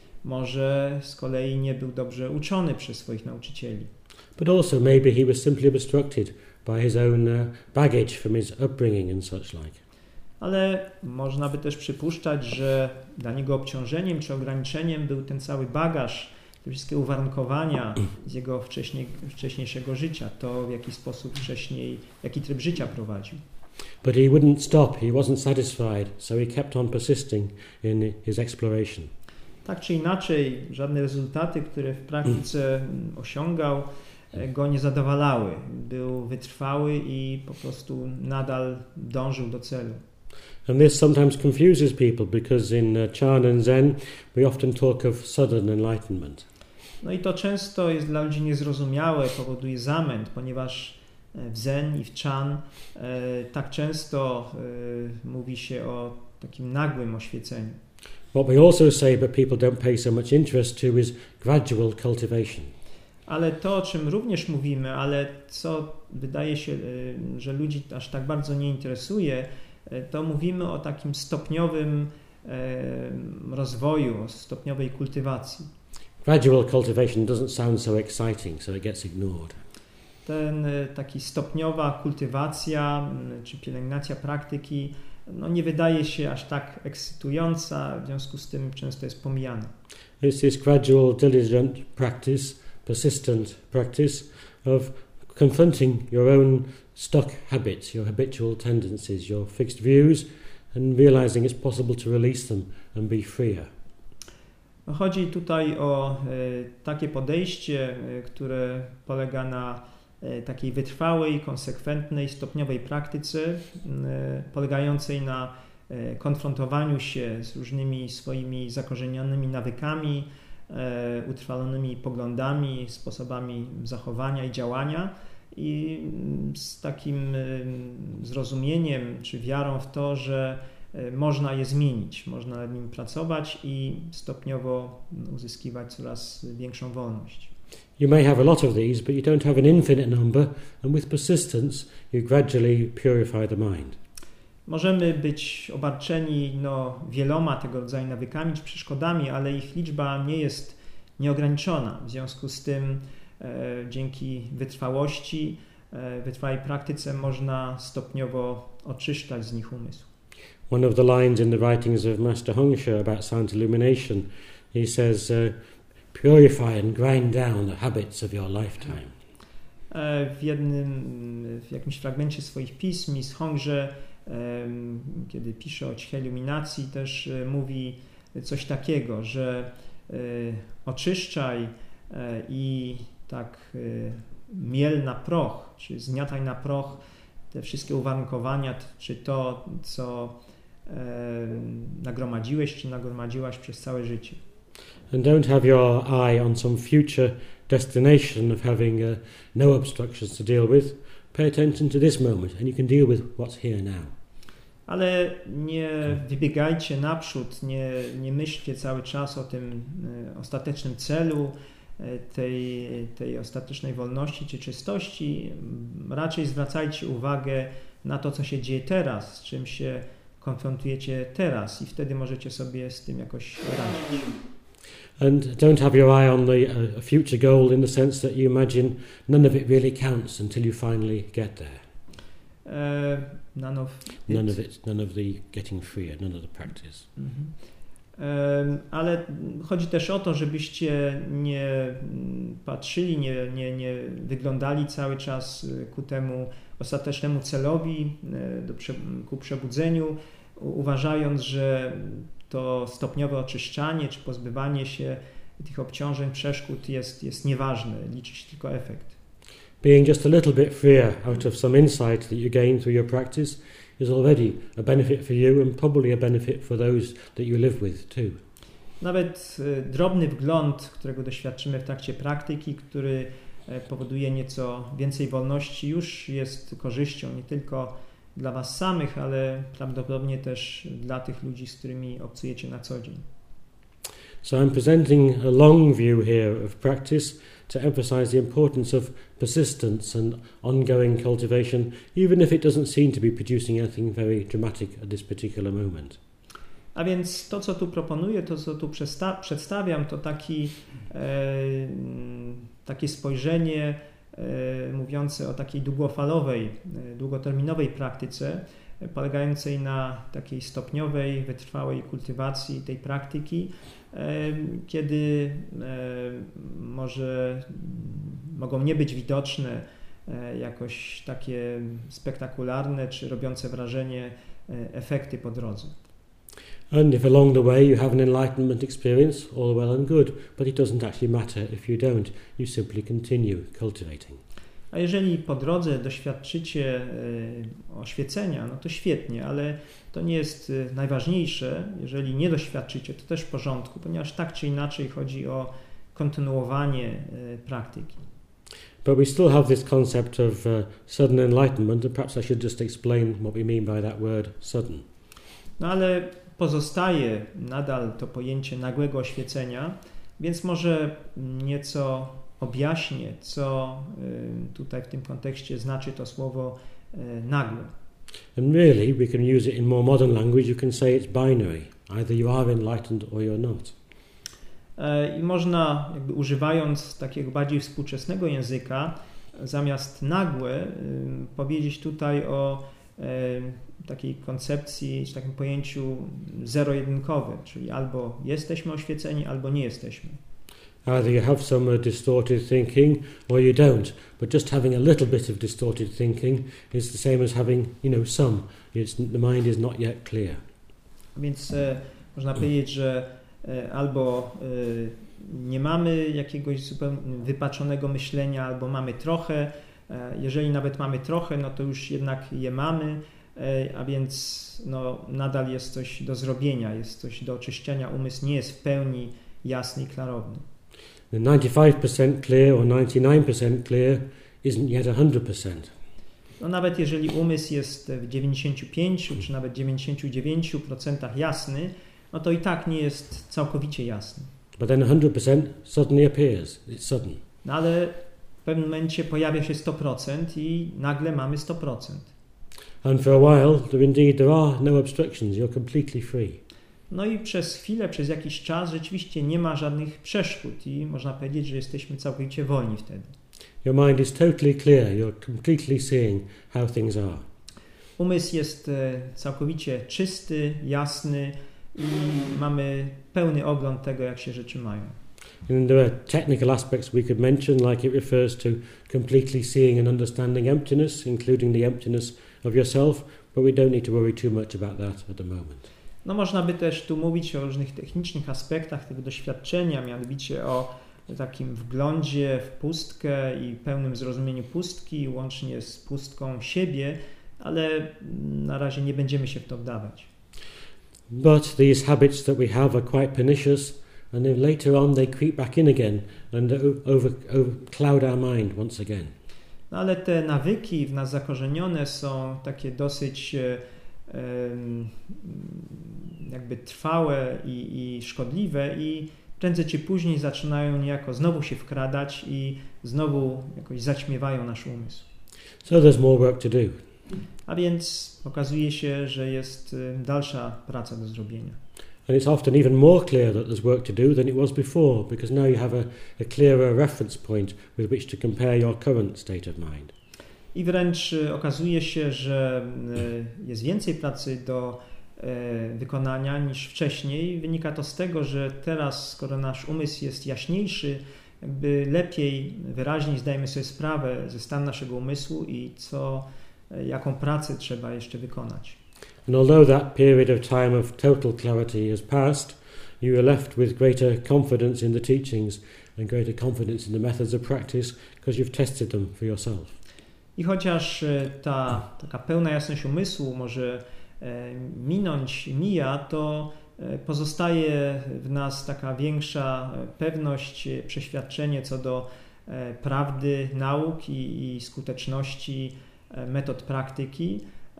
Może z kolei nie był dobrze uczony przez swoich nauczycieli. But also maybe he was simply obstructed by his own uh, baggage from his upbringing and such like. Ale można by też przypuszczać, że dla niego obciążeniem czy ograniczeniem był ten cały bagaż, te wszystkie uwarunkowania z jego wcześniej, wcześniejszego życia, to w jaki sposób wcześniej, jaki tryb życia prowadził. But he wouldn't stop, he wasn't satisfied, so he kept on persisting in his exploration. Tak czy inaczej, żadne rezultaty, które w praktyce osiągał, go nie zadowalały. Był wytrwały i po prostu nadal dążył do celu. And this sometimes confuses people because in uh, Chan and Zen we often talk of sudden enlightenment. No i to często jest dla ludzi niezrozumiałe, powoduje zamęt, ponieważ w Zen i w Chan e, tak często e, mówi się o takim nagłym oświeceniu. What we also say, but people don't pay so much interest to, is gradual cultivation. Ale to, o czym również mówimy, ale co wydaje się, e, że ludzi aż tak bardzo nie interesuje, e, to mówimy o takim stopniowym e, rozwoju, o stopniowej kultywacji. Gradual cultivation doesn't sound so exciting, so it gets ignored. Ten taki stopniowa kultywacja czy pielęgnacja praktyki no nie wydaje się aż tak ekscytująca, w związku z tym często jest pomijana. It's this gradual, diligent practice, persistent practice of confronting your own stuck habits, your habitual tendencies, your fixed views and realizing it's possible to release them and be freer. Chodzi tutaj o e, takie podejście, e, które polega na e, takiej wytrwałej, konsekwentnej, stopniowej praktyce, e, polegającej na e, konfrontowaniu się z różnymi swoimi zakorzenionymi nawykami, e, utrwalonymi poglądami, sposobami zachowania i działania i z takim e, zrozumieniem czy wiarą w to, że można je zmienić, można nad nim pracować i stopniowo uzyskiwać coraz większą wolność. You may have a lot of these, but you don't have an infinite number, and with persistence you gradually purify the mind. Możemy być obarczeni no, wieloma tego rodzaju nawykami czy przeszkodami, ale ich liczba nie jest nieograniczona. W związku z tym e, dzięki wytrwałości, e, wytrwałej praktyce można stopniowo oczyszczać z nich umysł. One of the lines in the writings of Master Hongsha about silent illumination, he says, uh, purify and grind down the habits of your lifetime. W jednym, w jakimś fragmencie swoich pism z Hongże, kiedy pisze o cichej iluminacji, też mówi coś takiego, że oczyszczaj i tak miel na proch, czy zmiataj na proch te wszystkie uwarunkowania, czy to, co nagromadziłeś, czy nagromadziłaś przez całe życie. And don't have your eye on some future destination of having uh, no obstructions to deal with. Pay attention to this moment and you can deal with what's here now. Ale nie wybiegajcie naprzód, nie, nie myślcie cały czas o tym e, ostatecznym celu, e, tej, tej ostatecznej wolności czy czystości. Raczej zwracajcie uwagę na to, co się dzieje teraz, z czym się konfrontujecie teraz i wtedy możecie sobie z tym jakoś radzić. And don't have your eye on the uh, future goal in the sense that you imagine none of it really counts until you finally get there. Uh, none of it. None of it, none of the getting freer, none of the practice. Mm-hmm. Um, ale chodzi też o to, żebyście nie patrzyli, nie, nie, nie wyglądali cały czas ku temu ostatecznemu celowi, do, ku przebudzeniu, uważając, że to stopniowe oczyszczanie czy pozbywanie się tych obciążeń, przeszkód jest, jest nieważne, liczy się tylko efekt. Being just a little bit freer out of some insight that you gain through your practice is already a benefit for you and probably a benefit for those that you live with too. Nawet drobny wgląd, którego doświadczymy w trakcie praktyki, który powoduje nieco więcej wolności, już jest korzyścią nie tylko dla was samych, ale prawdopodobnie też dla tych ludzi, z którymi obcujecie na co dzień. So I'm presenting a long view here of practice to emphasize the importance of persistence and ongoing cultivation, even if it doesn't seem to be producing anything very dramatic at this particular moment. A więc to, co tu proponuję, to, co tu przesta- przedstawiam, to taki, e, takie spojrzenie e, mówiące o takiej długofalowej, e, długoterminowej praktyce, e, polegającej na takiej stopniowej, wytrwałej kultywacji tej praktyki, e, kiedy e, może mogą nie być widoczne e, jakoś takie spektakularne czy robiące wrażenie e, efekty po drodze. And if along the way you have an enlightenment experience, all well and good, but it doesn't actually matter if you don't. You simply continue cultivating. A jeżeli po drodze doświadczycie y, oświecenia, no to świetnie, ale to nie jest y, najważniejsze. Jeżeli nie doświadczycie, to też w porządku, ponieważ tak czy inaczej chodzi o kontynuowanie y, praktyki. But we still have this concept of uh, sudden enlightenment, and perhaps I should just explain what we mean by that word sudden. No ale pozostaje nadal to pojęcie nagłego oświecenia, więc może nieco objaśnię, co tutaj w tym kontekście znaczy to słowo nagłe. And really, we can use it in more modern language. You can say it's binary. Either you are enlightened or you're not. I można, jakby używając takiego bardziej współczesnego języka, zamiast nagłe, powiedzieć tutaj o takiej koncepcji, czy takim pojęciu zero-jedynkowe, czyli albo jesteśmy oświeceni, albo nie jesteśmy. Either you have some uh, distorted thinking or you don't, but just having a little bit of distorted thinking is the same as having, you know, some. It's, the mind is not yet clear. Więc e, można powiedzieć, że e, albo e, nie mamy jakiegoś zupełnie wypaczonego myślenia, albo mamy trochę. E, jeżeli nawet mamy trochę, no to już jednak je mamy, e, a więc no, nadal jest coś do zrobienia, jest coś do oczyszczenia. Umysł nie jest w pełni jasny i klarowny. The ninety-five percent clear or ninety-nine percent clear isn't yet one hundred percent. No nawet jeżeli umysł jest w dziewięćdziesiąt pięć czy nawet dziewięćdziesiąt dziewięć procent jasny, no to i tak nie jest całkowicie jasny. But then one hundred percent suddenly appears. It's sudden. No ale w pewnym momencie pojawia się sto procent i nagle mamy sto procent. And for a while, there indeed there are no obstructions. You're completely free. No i przez chwilę, przez jakiś czas rzeczywiście nie ma żadnych przeszkód i można powiedzieć, że jesteśmy całkowicie wolni wtedy. Your mind is totally clear. You're completely seeing how things are. Umysł jest całkowicie czysty, jasny i mamy pełny ogląd tego, jak się rzeczy mają. And there are technical aspects we could mention, like it refers to completely seeing and understanding emptiness, including the emptiness of yourself, but we don't need to worry too much about that at the moment. No można by też tu mówić o różnych technicznych aspektach tego doświadczenia, mianowicie o takim wglądzie w pustkę i pełnym zrozumieniu pustki, łącznie z pustką siebie, ale na razie nie będziemy się w to wdawać. But these habits that we have are quite pernicious, and then later on they creep back in again and over, over cloud our mind once again. No ale te nawyki w nas zakorzenione są takie dosyć um, jakby trwałe i, i szkodliwe i prędzej czy później zaczynają niejako znowu się wkradać i znowu jakoś zaćmiewają nasz umysł. So there's more work to do. A więc okazuje się, że jest dalsza praca do zrobienia. And it's often even more clear that there's work to do than it was before, because now you have a, a clearer reference point with which to compare your current state of mind. I wręcz okazuje się, że jest więcej pracy do wykonania niż wcześniej. Wynika to z tego, że teraz, skoro nasz umysł jest jaśniejszy, jakby lepiej, wyraźniej zdajemy sobie sprawę ze stanu naszego umysłu i co, jaką pracę trzeba jeszcze wykonać. And although that period of time of total clarity has passed, you are left with greater confidence in the teachings and greater confidence in the methods of practice because you've tested them for yourself. I chociaż ta taka pełna jasność umysłu może minąć, mija, to pozostaje w nas taka większa pewność, przeświadczenie co do prawdy nauk i, i skuteczności metod praktyki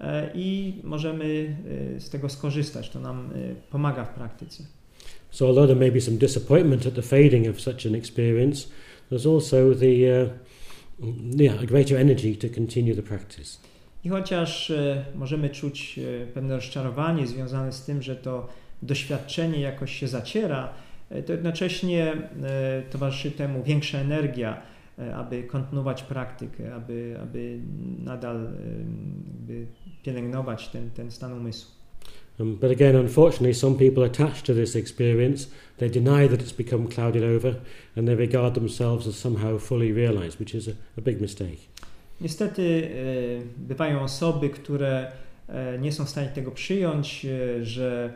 i możemy z tego skorzystać. To nam pomaga w praktyce. So although there may be some disappointment at the fading of such an experience, there's also the uh, yeah, a greater energy to continue the practice. I chociaż możemy czuć pewne rozczarowanie związane z tym, że to doświadczenie jakoś się zaciera, to jednocześnie towarzyszy temu większa energia, aby kontynuować praktykę, aby, aby nadal aby pielęgnować ten, ten stan umysłu. Um, but again, unfortunately, some people attached to this experience, they deny that it's become clouded over and they regard themselves as somehow fully realized, which is a, a big mistake. Niestety bywają osoby, które nie są w stanie tego przyjąć, że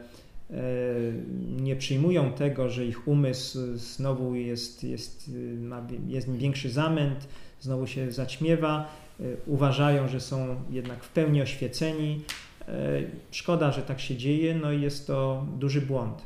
nie przyjmują tego, że ich umysł znowu jest, jest, jest nim większy zamęt, znowu się zaćmiewa, uważają, że są jednak w pełni oświeceni. Szkoda, że tak się dzieje, no i jest to duży błąd.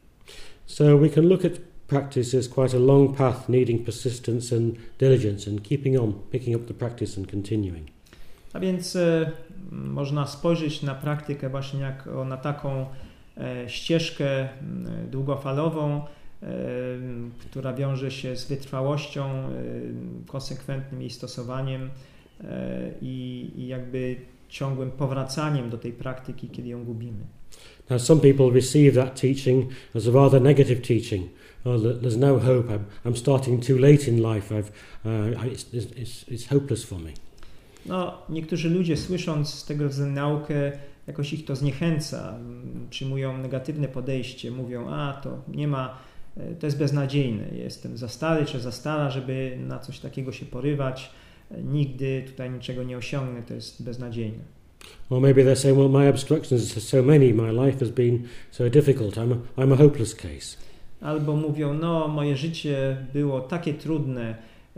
So we can look at practice as quite a long path needing persistence and diligence and keeping on, picking up the practice and continuing. A więc e, można spojrzeć na praktykę właśnie jako na taką e, ścieżkę e, długofalową, e, która wiąże się z wytrwałością, e, konsekwentnym jej stosowaniem e, i, i jakby ciągłym powracaniem do tej praktyki, kiedy ją gubimy. Now some people receive that teaching as a rather negative teaching. Oh, there's no hope. I'm, I'm starting too late in life. I've, uh, it's, it's, it's hopeless for me. No, niektórzy ludzie słysząc tego rodzaju naukę, jakoś ich to zniechęca, przyjmują negatywne podejście, mówią, a to nie ma, to jest beznadziejne, jestem za stary czy za stara, żeby na coś takiego się porywać, nigdy tutaj niczego nie osiągnę, to jest beznadziejne. Or maybe they're saying, well, my obstructions are so many, my life has been so difficult, I'm a, I'm a hopeless case. Albo mówią, no moje życie było takie trudne,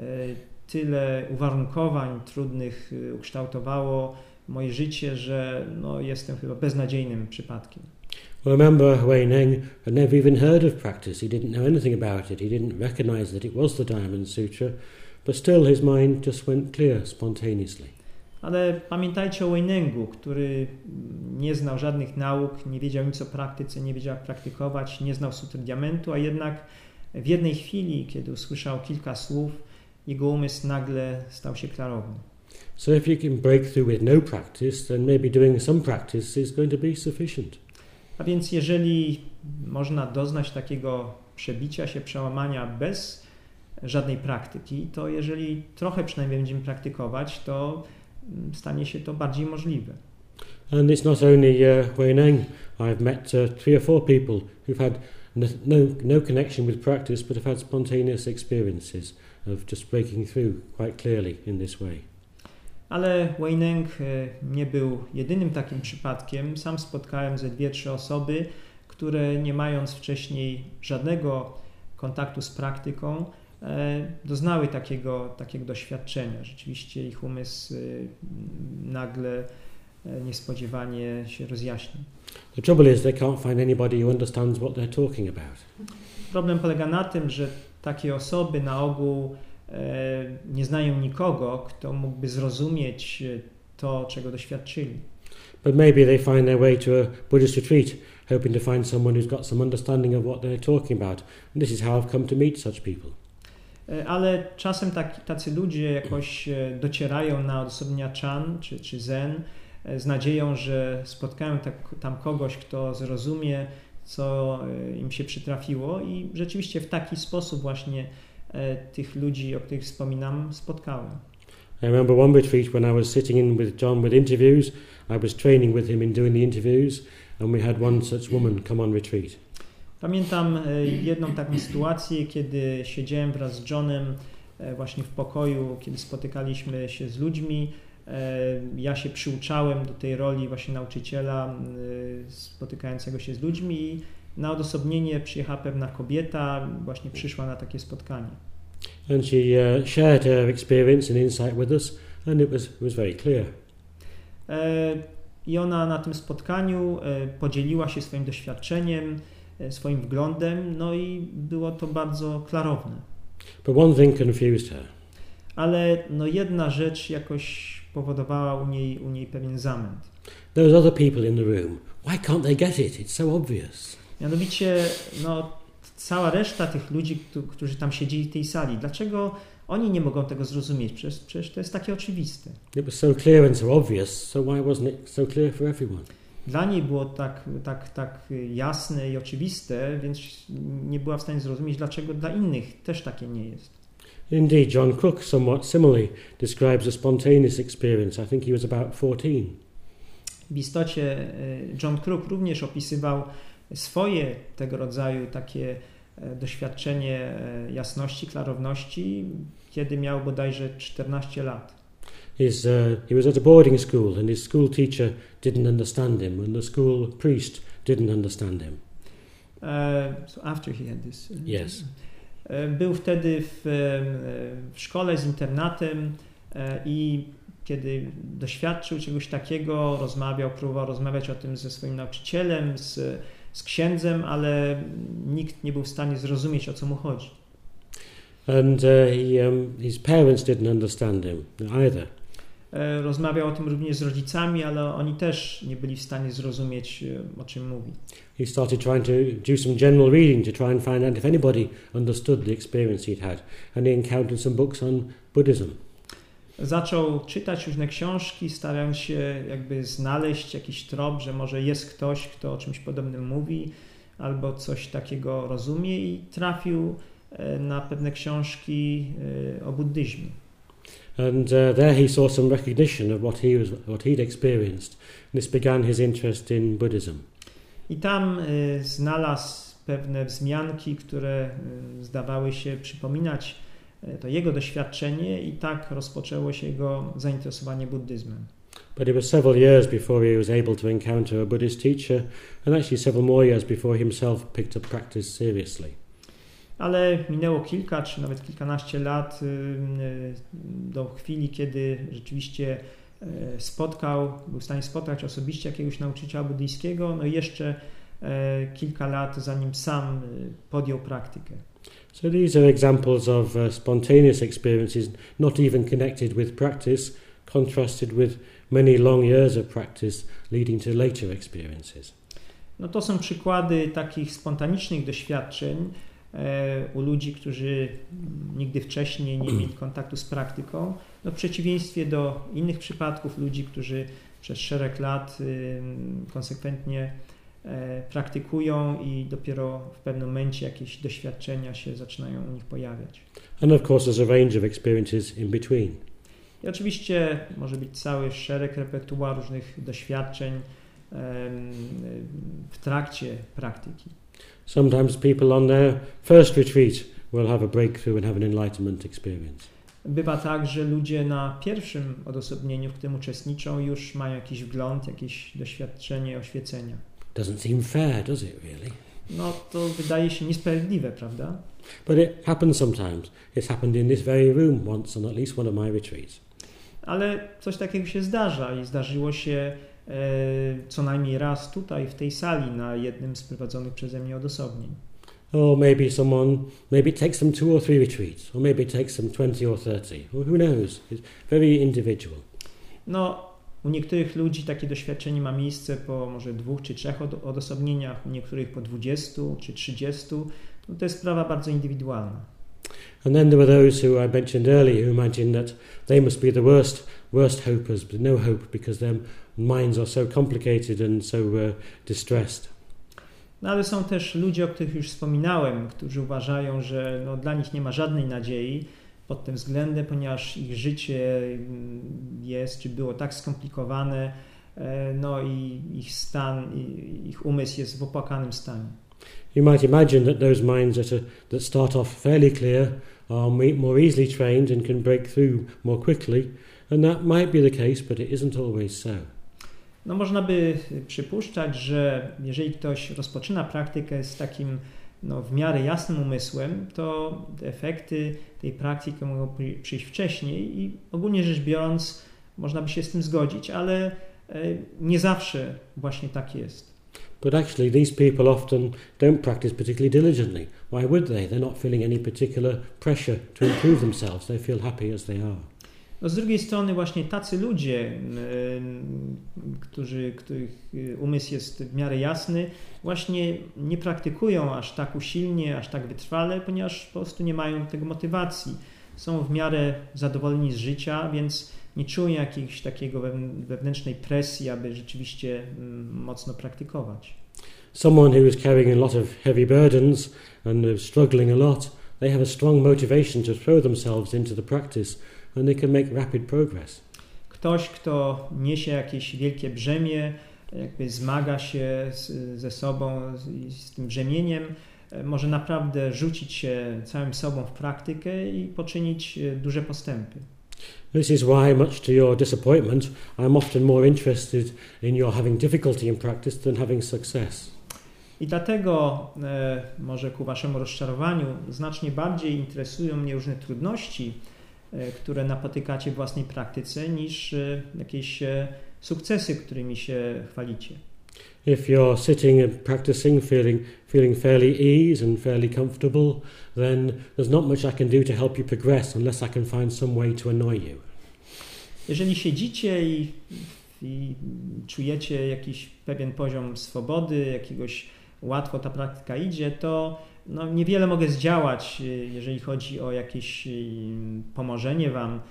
tyle uwarunkowań trudnych ukształtowało moje życie, że no, jestem chyba beznadziejnym przypadkiem. Well, remember, Hui Neng had never even heard of practice. He didn't know anything about it. He didn't recognize that it was the Diamond Sutra, but still his mind just went clear spontaneously. Ale pamiętajcie o Hui Nengu, który nie znał żadnych nauk, nie wiedział nic o praktyce, nie wiedział jak praktykować, nie znał sutry diamentu, a jednak w jednej chwili, kiedy usłyszał kilka słów, jego umysł nagle stał się klarowny. So if you can break through with no practice, then maybe doing some practice is going to be sufficient. A więc jeżeli można doznać takiego przebicia się, przełamania bez żadnej praktyki, to jeżeli trochę przynajmniej będziemy praktykować, to stanie się to bardziej możliwe. And it's not only uh, Wei Neng. I've met uh, three or four people who've had no, no, no connection with practice, but have had spontaneous experiences of just breaking through quite clearly in this way. Ale Wei Neng nie był jedynym takim przypadkiem. Sam spotkałem ze dwie, trzy osoby, które nie mając wcześniej żadnego kontaktu z praktyką, doznały takiego, takiego doświadczenia. Rzeczywiście ich umysł nagle, niespodziewanie się rozjaśnił. The trouble is they can't find anybody who understands what they're talking about. Problem polega na tym, że takie osoby na ogół nie znają nikogo, kto mógłby zrozumieć to, czego doświadczyli. But maybe they find their way to a Buddhist retreat, hoping to find someone who's got some understanding of what they're talking about. And this is how I've come to meet such people. Ale czasem tak, tacy ludzie jakoś docierają na odosobnienia Chan czy, czy Zen z nadzieją, że spotkają tak, tam kogoś, kto zrozumie, co im się przytrafiło, i rzeczywiście w taki sposób właśnie tych ludzi, o których wspominam, spotkałem. I remember one retreat when I was sitting in with John with interviews. I was training with him in doing the interviews, and we had one such woman come on retreat. Pamiętam jedną taką sytuację, kiedy siedziałem wraz z Johnem właśnie w pokoju, kiedy spotykaliśmy się z ludźmi. Ja się przyuczałem do tej roli właśnie nauczyciela spotykającego się z ludźmi, i na odosobnienie przyjechała pewna kobieta, właśnie przyszła na takie spotkanie. And she uh, shared her experience and insight with us, and it was, it was very clear. I ona na tym spotkaniu podzieliła się swoim doświadczeniem, swoim wglądem, no i było to bardzo klarowne. But one thing confused her. Ale no jedna rzecz jakoś powodowała u niej, u niej pewien zamęt. Those other people in the room, why can't they get it? It's so obvious. Mianowicie, no, cała reszta tych ludzi, którzy tam siedzieli w tej sali, dlaczego oni nie mogą tego zrozumieć? Przecież, przecież to jest takie oczywiste. It was so clear and so obvious, so why wasn't it so clear for everyone? Dla niej było tak, tak, tak jasne i oczywiste, więc nie była w stanie zrozumieć, dlaczego dla innych też takie nie jest. Indeed, John Crook somewhat similarly describes a spontaneous experience. I think he was about fourteen. W istocie John Crook również opisywał swoje tego rodzaju takie doświadczenie jasności, klarowności, kiedy miał bodajże czternaście lat. His, uh, he was at a boarding school, and his school teacher didn't understand him, and the school priest didn't understand him. Uh, so after he had this. Uh, yes. Był wtedy w, w szkole z internatem i kiedy doświadczył czegoś takiego, rozmawiał, próbował rozmawiać o tym ze swoim nauczycielem, z, z księdzem, ale nikt nie był w stanie zrozumieć, o co mu chodzi. And uh, he, um, his parents didn't understand him either. Rozmawiał o tym również z rodzicami, ale oni też nie byli w stanie zrozumieć, o czym mówi. He started trying to do some general reading to try and find out if anybody understood the experience he'd had, and he encountered some books on Buddhism. Zaczął czytać różne książki, starając się jakby znaleźć jakiś trop, że może jest ktoś, kto o czymś podobnym mówi, albo coś takiego rozumie, i trafił na pewne książki o buddyzmie. And uh, there he saw some recognition of what he was, what he'd experienced. And this began his interest in Buddhism. I tam y, znalazł pewne wzmianki, które y, zdawały się przypominać y, to jego doświadczenie, i tak rozpoczęło się jego zainteresowanie buddyzmem. But it was several years before he was able to encounter a Buddhist teacher, and actually several more years before he himself picked up practice seriously. Ale minęło kilka, czy nawet kilkanaście lat do chwili, kiedy rzeczywiście spotkał, był w stanie spotkać osobiście jakiegoś nauczyciela buddyjskiego, no i jeszcze kilka lat, zanim sam podjął praktykę. So these are examples of uh, spontaneous experiences not even connected with practice, contrasted with many long years of practice leading to later experiences. No to są przykłady takich spontanicznych doświadczeń, u ludzi, którzy nigdy wcześniej nie mieli kontaktu z praktyką, no w przeciwieństwie do innych przypadków ludzi, którzy przez szereg lat konsekwentnie praktykują i dopiero w pewnym momencie jakieś doświadczenia się zaczynają u nich pojawiać. And of course there's a range of experiences in between. I oczywiście może być cały szereg repertuar różnych doświadczeń w trakcie praktyki. Sometimes people on their first retreat will have a breakthrough and have an enlightenment experience. Bywa tak, że ludzie na pierwszym odosobnieniu, w którym uczestniczą, już mają jakiś wgląd, jakieś doświadczenie oświecenia. Doesn't seem fair, does it really? No to wydaje się niesprawiedliwe, prawda? But it happens sometimes. It's happened in this very room once on at least one of my retreats. Ale coś takiego się zdarza i zdarzyło się e, co najmniej raz tutaj, w tej sali, na jednym z prowadzonych przeze mnie odosobnień. Or maybe someone, maybe it takes them two or three retreats, or maybe it takes them twenty or thirty, or who knows. It's very individual. No, u niektórych ludzi takie doświadczenie ma miejsce po może dwóch czy trzech od, odosobnieniach, u niektórych po dwudziestu czy trzydziestu. No, to jest sprawa bardzo indywidualna. And then there were those who I mentioned earlier who imagine that they must be the worst, worst hopers, but no hope because their minds are so complicated and so uh, distressed. No ale są też ludzie, o których już wspominałem, którzy uważają, że no, dla nich nie ma żadnej nadziei pod tym względem, ponieważ ich życie jest, czy było tak skomplikowane, no i ich stan, ich umysł jest w opłakanym stanie. You might imagine that those minds that, are, that start off fairly clear are more easily trained and can break through more quickly, and that might be the case, but it isn't always so. No można by przypuszczać, że jeżeli ktoś rozpoczyna praktykę z takim no, w miarę jasnym umysłem, to te efekty tej praktyki mogą przyjść wcześniej i ogólnie rzecz biorąc można by się z tym zgodzić, ale nie zawsze właśnie tak jest. But actually these people often don't practice particularly diligently. Why would they? They're not feeling any particular pressure to improve themselves. They feel happy as they are. No z drugiej strony właśnie tacy ludzie, którzy, których umysł jest w miarę jasny, właśnie nie praktykują aż tak usilnie, aż tak wytrwale, ponieważ po prostu nie mają tego motywacji. Są w miarę zadowoleni z życia, więc nie czują jakiejś takiego wewnętrznej presji, aby rzeczywiście mocno praktykować. Someone who is carrying a lot of heavy burdens and struggling a lot, they have a strong motivation to throw themselves into the practice and they can make rapid progress. Ktoś, kto niesie jakieś wielkie brzemię, jakby zmaga się z, ze sobą i z, z tym brzemieniem, może naprawdę rzucić się całym sobą w praktykę i poczynić duże postępy. This is why, much to your disappointment, I'm often more interested in your having difficulty in practice than having success. I dlatego, e, może ku waszemu rozczarowaniu, znacznie bardziej interesują mnie różne trudności, e, które napotykacie w własnej praktyce, niż e, jakieś e, sukcesy, którymi się chwalicie. If you're sitting and practicing, feeling feeling fairly ease and fairly comfortable, then there's not much I can do to help you progress unless I can find some way to annoy you. Jeżeli siedzicie i, i czujecie jakiś pewien poziom swobody, jakiegoś łatwo ta praktyka idzie, to no, niewiele mogę zdziałać, jeżeli chodzi o jakieś pomożenie wam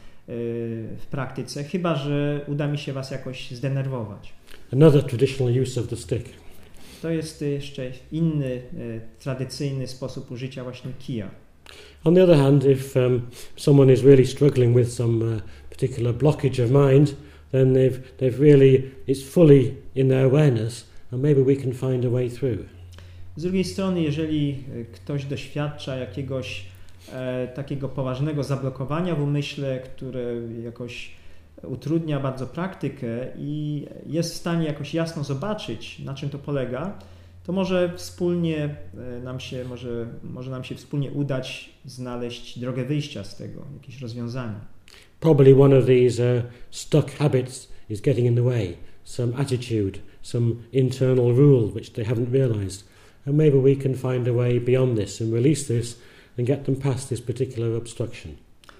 w praktyce, chyba że uda mi się was jakoś zdenerwować. Another traditional use of the stick. To jest jeszcze inny, tradycyjny sposób użycia właśnie kija. On the other hand, if um, someone is really struggling with some uh, particular blockage of mind, then they've they've really it's fully in their awareness, and maybe we can find a way through. Z drugiej strony, jeżeli ktoś doświadcza jakiegoś e, takiego poważnego zablokowania w umyśle, które jakoś utrudnia bardzo praktykę i jest w stanie jakoś jasno zobaczyć, na czym to polega, to może wspólnie nam się, może, może nam się wspólnie udać znaleźć drogę wyjścia z tego, jakieś rozwiązanie. Probably one of these uh, stuck habits is getting in the way, some attitude, some internal rule which they haven't realized, and maybe we can find a way beyond this and release this and get them past this particular obstruction.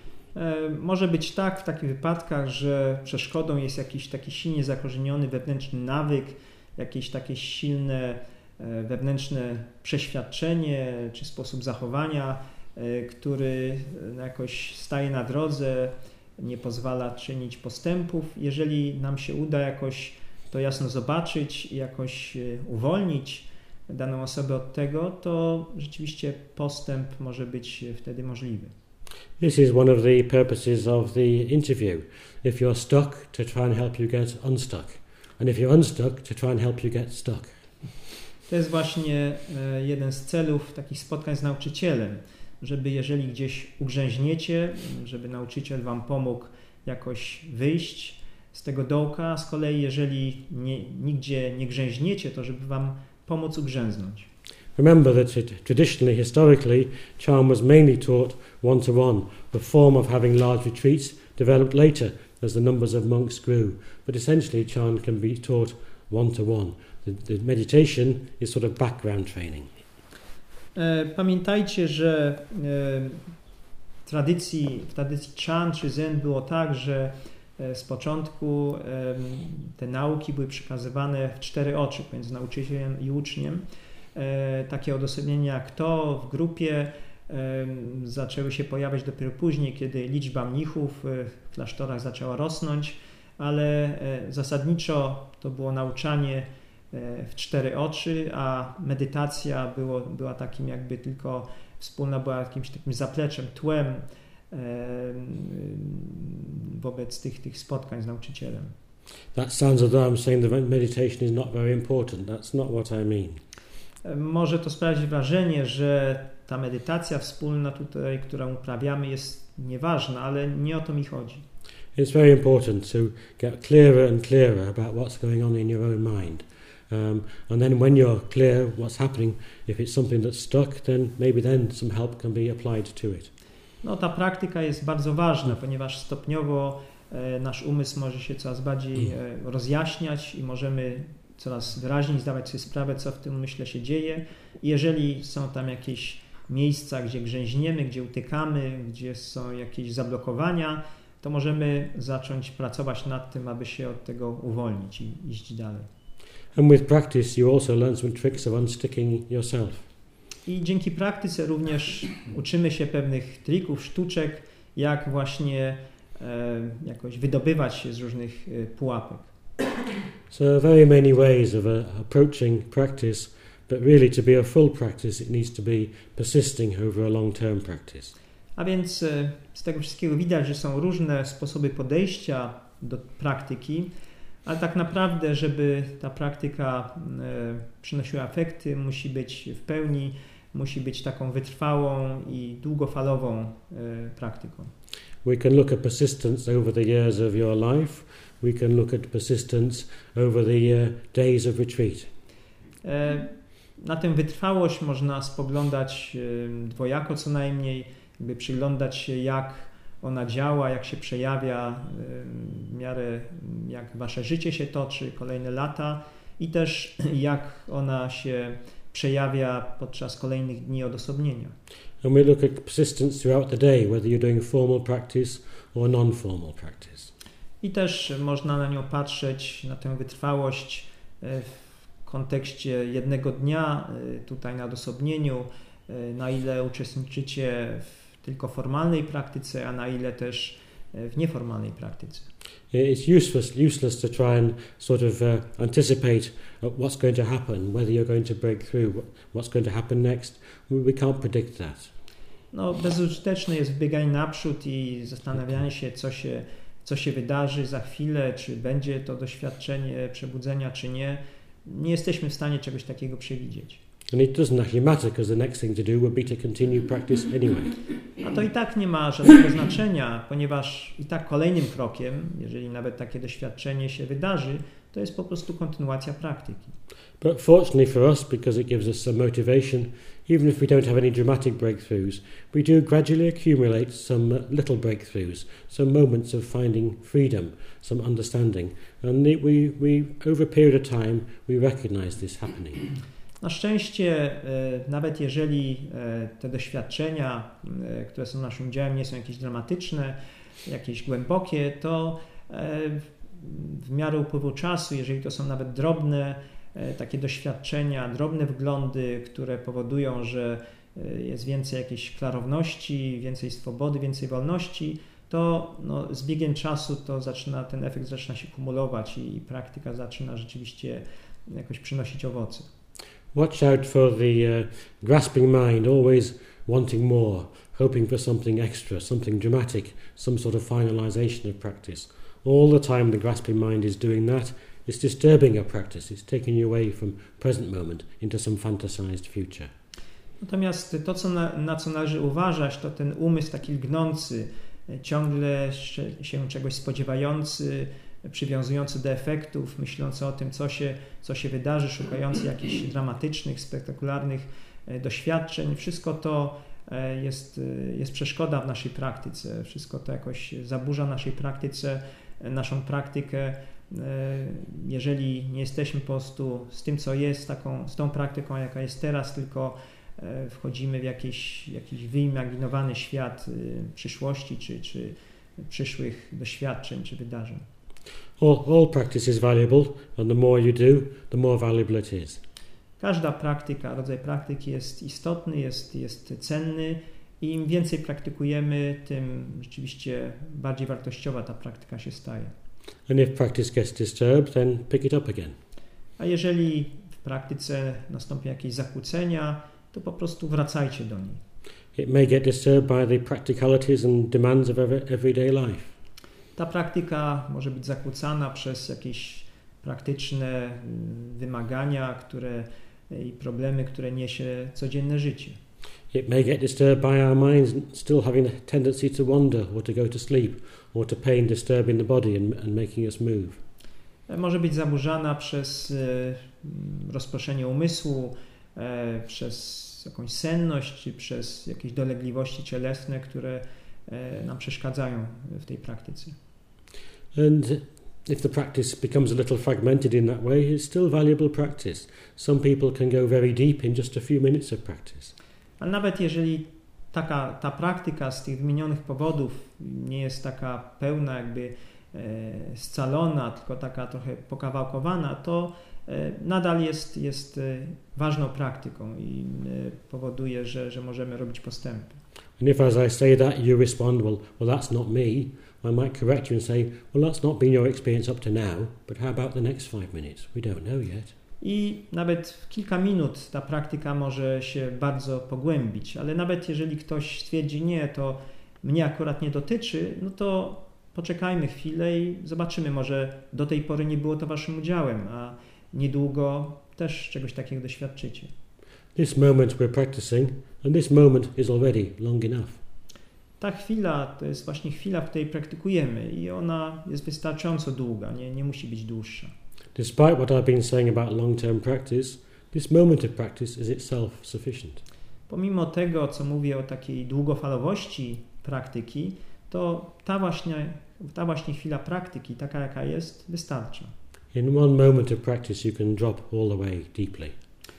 Może być tak w takich wypadkach, że przeszkodą jest jakiś taki silnie zakorzeniony wewnętrzny nawyk, jakieś takie silne wewnętrzne przeświadczenie czy sposób zachowania, który jakoś staje na drodze, nie pozwala czynić postępów. Jeżeli nam się uda jakoś to jasno zobaczyć i jakoś uwolnić daną osobę od tego, to rzeczywiście postęp może być wtedy możliwy. This is one of the purposes of the interview. If you're stuck, to try and help you get unstuck. And if you're unstuck, to try and help you get stuck. To jest właśnie jeden z celów takich spotkań z nauczycielem, żeby jeżeli gdzieś ugrzęźniecie, żeby nauczyciel wam pomógł jakoś wyjść z tego dołka, z kolei jeżeli nie, nigdzie nie grzęźniecie, to żeby wam pomóc ugrzęznąć. Remember that it, traditionally, historically, charm was mainly taught one-to-one. The form of having large retreats developed later as the numbers of monks grew. But essentially, charm can be taught one-to-one. The, the meditation is sort of background training. Pamiętajcie, że w tradycji, w tradycji Chan czy Zen było tak, że z początku te nauki były przekazywane w cztery oczy pomiędzy nauczycielem i uczniem. Takie odosobnienia jak to w grupie zaczęły się pojawiać dopiero później, kiedy liczba mnichów w klasztorach zaczęła rosnąć, ale zasadniczo to było nauczanie w cztery oczy, a medytacja było, była takim jakby tylko wspólna, była jakimś takim zapleczem, tłem wobec tych, tych spotkań z nauczycielem. That sounds as though I'm saying that meditation is not very important. That's not what I mean. Może to sprawiać wrażenie, że ta medytacja wspólna tutaj, którą uprawiamy, jest nieważna, ale nie o to mi chodzi. It's very important to get clearer and clearer about what's going on in your own mind. Um, and then when you're clear what's happening, if it's something that's stuck, then maybe then some help can be applied to it. No, ta praktyka jest bardzo ważna, ponieważ stopniowo e, nasz umysł może się coraz bardziej e, rozjaśniać i możemy coraz wyraźniej zdawać sobie sprawę, co w tym umyśle się dzieje. I jeżeli są tam jakieś miejsca, gdzie grzęźniemy, gdzie utykamy, gdzie są jakieś zablokowania, to możemy zacząć pracować nad tym, aby się od tego uwolnić i iść dalej. And with practice you also learn some tricks of unsticking yourself. I dzięki praktyce również uczymy się pewnych trików, sztuczek, jak właśnie e, jakoś wydobywać się z różnych e, pułapek. So very many ways of uh, approaching practice, but really to be a full practice it needs to be persisting over a long-term practice. A więc e, z tego wszystkiego widać, że są różne sposoby podejścia do praktyki, ale tak naprawdę, żeby ta praktyka e, przynosiła efekty, musi być w pełni, musi być taką wytrwałą i długofalową e, praktyką. We can look at persistence over the years of your life. We can look at persistence over the uh, days of retreat. E, na tę wytrwałość można spoglądać e, dwojako co najmniej, jakby przyglądać się, jak ona działa, jak się przejawia w miarę jak wasze życie się toczy, kolejne lata i też jak ona się przejawia podczas kolejnych dni odosobnienia. And we look at persistence throughout the day, whether you're doing formal practice or non-formal practice. I też można na nią patrzeć, na tę wytrwałość w kontekście jednego dnia, tutaj na odosobnieniu, na ile uczestniczycie w tylko formalnej praktyce, a na ile też w nieformalnej praktyce. It's useless, useless to try and sort of uh, anticipate what's going to happen, whether you're going to break through, what's going to happen next. We can't predict that. No, bezużyteczne jest wbieganie naprzód i zastanawianie się, co się, co się wydarzy za chwilę, czy będzie to doświadczenie przebudzenia, czy nie. Nie jesteśmy w stanie czegoś takiego przewidzieć. And it doesn't actually matter, because the next thing to do would be to continue practice anyway. A to i tak nie ma żadnego znaczenia, ponieważ i tak kolejnym krokiem, jeżeli nawet takie doświadczenie się wydarzy, to jest po prostu kontynuacja praktyki. But fortunately for us, because it gives us some motivation, even if we don't have any dramatic breakthroughs, we do gradually accumulate some little breakthroughs, some moments of finding freedom, some understanding. And we, we, over a period of time, we recognize this happening. Na szczęście, nawet jeżeli te doświadczenia, które są naszym udziałem, nie są jakieś dramatyczne, jakieś głębokie, to w miarę upływu czasu, jeżeli to są nawet drobne takie doświadczenia, drobne wglądy, które powodują, że jest więcej jakiejś klarowności, więcej swobody, więcej wolności, to no, z biegiem czasu to zaczyna, ten efekt zaczyna się kumulować i, i praktyka zaczyna rzeczywiście jakoś przynosić owoce. Watch out for the uh, grasping mind, always wanting more, hoping for something extra, something dramatic, some sort of finalization of practice. All the time the grasping mind is doing that, it's disturbing your practice, it's taking you away from present moment into some fantasized future. Natomiast to, co na, na co należy uważać, to ten umysł taki lgnący, ciągle się czegoś spodziewający, przywiązujący do efektów, myślący o tym, co się, co się wydarzy, szukający jakichś dramatycznych, spektakularnych doświadczeń. Wszystko to jest, jest przeszkoda w naszej praktyce. Wszystko to jakoś zaburza naszej praktyce, naszą praktykę. Jeżeli nie jesteśmy po prostu z tym, co jest, taką, z tą praktyką, jaka jest teraz, tylko wchodzimy w jakiś, jakiś wyimaginowany świat przyszłości, czy, czy przyszłych doświadczeń, czy wydarzeń. All, all practice is valuable, and the more you do, the more valuable it is. Każda praktyka, rodzaj praktyki jest istotny, jest, jest cenny i im więcej praktykujemy, tym rzeczywiście bardziej wartościowa ta praktyka się staje. And if practice gets disturbed, then pick it up again. A jeżeli w praktyce nastąpią jakieś zakłócenia, to po prostu wracajcie do niej. It may get disturbed by the practicalities and demands of everyday life. Ta praktyka może być zakłócana przez jakieś praktyczne wymagania, które i problemy, które niesie codzienne życie. It may get disturbed by our minds still having a tendency to wander or to go to sleep or to pain disturbing the body and, and making us move. Może być zaburzana przez rozproszenie umysłu, przez jakąś senność, czy przez jakieś dolegliwości cielesne, które nam przeszkadzają w tej praktyce. And if the practice becomes a little fragmented in that way, it's still valuable practice. Some people can go very deep in just a few minutes of practice. A nawet jeżeli taka, ta praktyka z tych wymienionych powodów nie jest taka pełna, jakby e, scalona, tylko taka trochę pokawałkowana, to e, nadal jest, jest e, ważną praktyką i e, powoduje, że, że możemy robić postępy. And if as I say that you respond, well, well that's not me, I might correct you and say, well that's not been your experience up to now, but how about the next five minutes? We don't know yet. I nawet w kilka minut ta praktyka może się bardzo pogłębić, ale nawet jeżeli ktoś stwierdzi, nie, to mnie akurat nie dotyczy, no to poczekajmy chwilę i zobaczymy, może do tej pory nie było to waszym udziałem, a niedługo też czegoś takiego doświadczycie. This moment we're practicing, and this moment is already long enough. Ta chwila to jest właśnie chwila, w której praktykujemy i ona jest wystarczająco długa, nie, nie musi być dłuższa. Despite what I've been saying about long-term practice, this moment of practice is itself sufficient. Pomimo tego, co mówię o takiej długofalowości praktyki, to ta właśnie, ta właśnie chwila praktyki, taka jaka jest, wystarcza. In one moment of practice you can drop all the way deeply.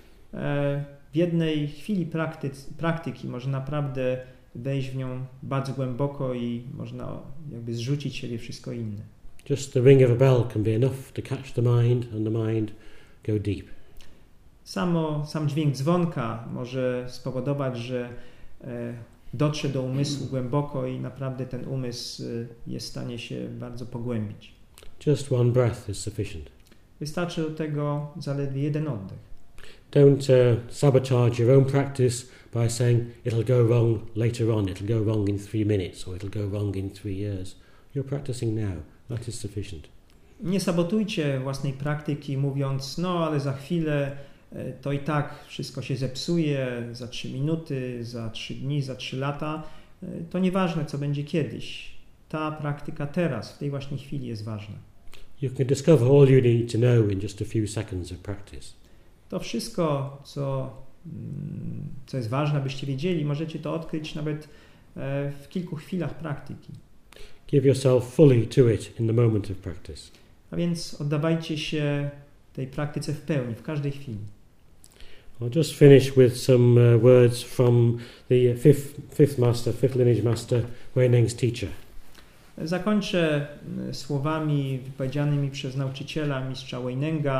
W jednej chwili praktyc, praktyki można naprawdę wejść w nią bardzo głęboko i można jakby zrzucić siebie wszystko inne. Just the ring of a bell can be enough to catch the mind and the mind go deep. Samo, sam dźwięk dzwonka może spowodować, że e, dotrze do umysłu głęboko i naprawdę ten umysł jest w stanie się bardzo pogłębić. Just one breath is sufficient. Wystarczy do tego zaledwie jeden oddech. Don't uh, sabotage your own practice by saying it'll go wrong later on, it'll go wrong in three minutes or it'll go wrong in three years. You're practicing now. That is sufficient. Nie sabotujcie własnej praktyki mówiąc, no ale za chwilę to i tak wszystko się zepsuje, za trzy minuty, za trzy dni, za trzy lata. To nieważne, co będzie kiedyś. Ta praktyka teraz, w tej właśnie chwili jest ważna. You can discover all you need to know in just a few seconds of practice. To wszystko, co, co jest ważne, byście wiedzieli, możecie to odkryć nawet w kilku chwilach praktyki. Give yourself fully to it in the moment of practice. A więc oddawajcie się tej praktyce w pełni, w każdej chwili. I'll just finish with some uh, words from the fifth, fifth master, fifth lineage master, Huineng's teacher. Zakończę słowami wypowiedzianymi przez nauczyciela, mistrza Huinenga,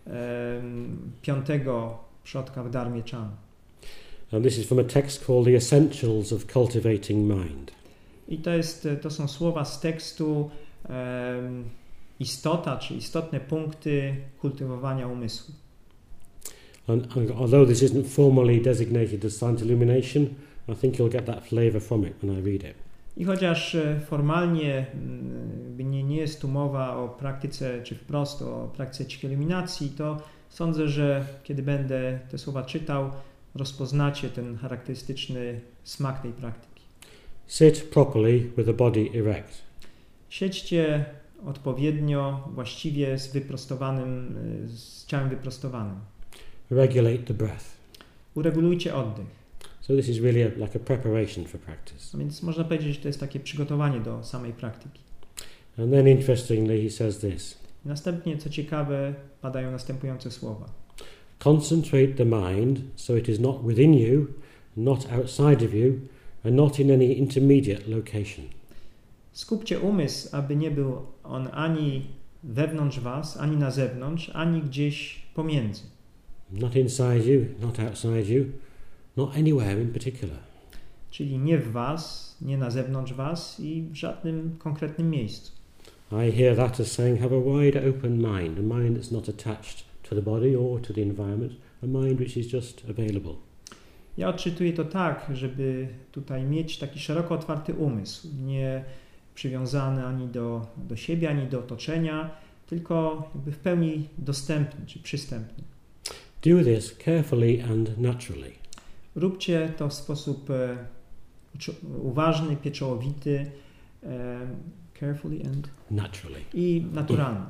piątego przodka w Dharmie Chan. And this is from a text called The Essentials of Cultivating Mind. I to, jest, to są słowa z tekstu um, istota, czy istotne punkty kultywowania umysłu. And, and although this isn't formally designated as Silent Illumination, I think you'll get that flavor from it when I read it. I chociaż formalnie nie, nie jest tu mowa o praktyce, czy wprost o praktyce cichej iluminacji, to sądzę, że kiedy będę te słowa czytał, rozpoznacie ten charakterystyczny smak tej praktyki. Sit properly with the body erect. Siedźcie odpowiednio, właściwie z wyprostowanym, z ciałem wyprostowanym. Regulate the breath. Uregulujcie oddech. So this is really a, like a preparation for practice. A więc można powiedzieć, że to jest takie przygotowanie do samej praktyki. And then interestingly he says this. I następnie, co ciekawe, padają następujące słowa. Concentrate the mind so it is not within you, not outside of you, and not in any intermediate location. Skupcie umysł, aby nie był on ani wewnątrz was, ani na zewnątrz, ani gdzieś pomiędzy. Not inside you, not outside you, not anywhere in particular. Czyli nie w was, nie na zewnątrz was i w żadnym konkretnym miejscu. I hear that as saying have a wide open mind, a mind that's not attached to the body or to the environment, a mind which is just available. Ja odczytuję to tak, żeby tutaj mieć taki szeroko otwarty umysł, nie przywiązany ani do, do siebie, ani do otoczenia, tylko jakby w pełni dostępny czy przystępny. Do this carefully and naturally. Róbcie to w sposób e, uważny, pieczołowity, e, carefully and naturally. I naturalny.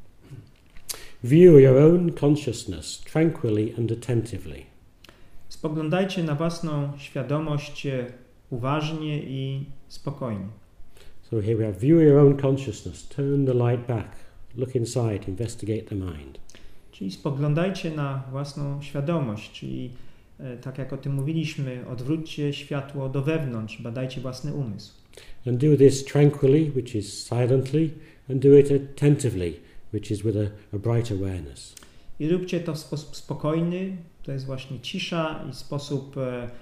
View your own consciousness tranquilly and attentively. Spoglądajcie na własną świadomość uważnie i spokojnie. So here we have view your own consciousness, turn the light back, look inside, investigate the mind. Czyli spoglądajcie na własną świadomość, czyli e, tak jak o tym mówiliśmy, odwróćcie światło do wewnątrz, badajcie własny umysł. And do this tranquilly, which is silently, and do it attentively, which is with a, a bright awareness. I róbcie to w sposób spokojny, to jest właśnie cisza i sposób e, e,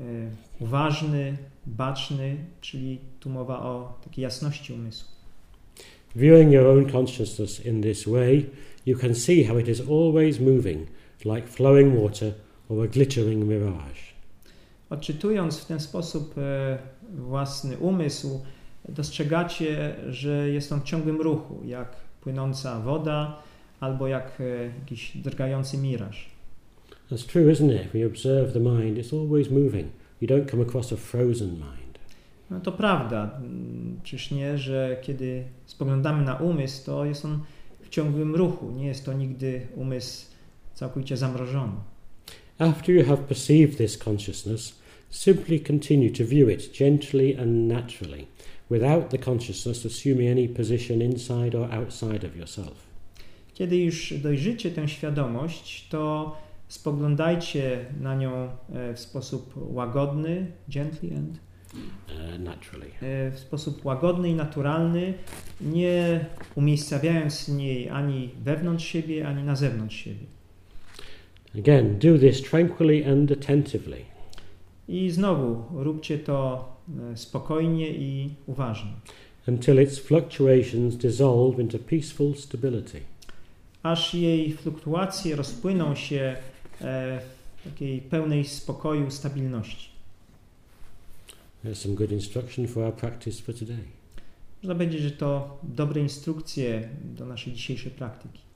uważny, baczny, czyli tu mowa o takiej jasności umysłu. Viewing your own consciousness in this way, you can see how it is always moving, like flowing water or a glittering mirage. Odczytując w ten sposób e, własny umysł, dostrzegacie, że jest on w ciągłym ruchu, jak płynąca woda albo jak e, jakiś drgający miraż. That's true, isn't it? If we observe the mind, it's always moving. You don't come across a frozen mind. No to prawda, czyż nie, że kiedy spoglądamy na umysł, to jest on w ciągłym ruchu, nie jest to nigdy umysł całkowicie zamrożony. After you have perceived this consciousness, simply continue to view it gently and naturally, without the consciousness assuming any position inside or outside of yourself. Kiedy już dojrzycie tę świadomość, to spoglądajcie na nią w sposób łagodny, gently and uh, naturally. w sposób łagodny i naturalny, nie umiejscawiając niej ani wewnątrz siebie, ani na zewnątrz siebie. Again, do this tranquilly and attentively. I znowu róbcie to spokojnie i uważnie. Until its fluctuations dissolve into peaceful stability. Aż jej fluktuacje rozpłyną się w takiej pełnej spokoju, stabilności. There's some good instruction for our practice for today. Można powiedzieć, że to dobre instrukcje do naszej dzisiejszej praktyki.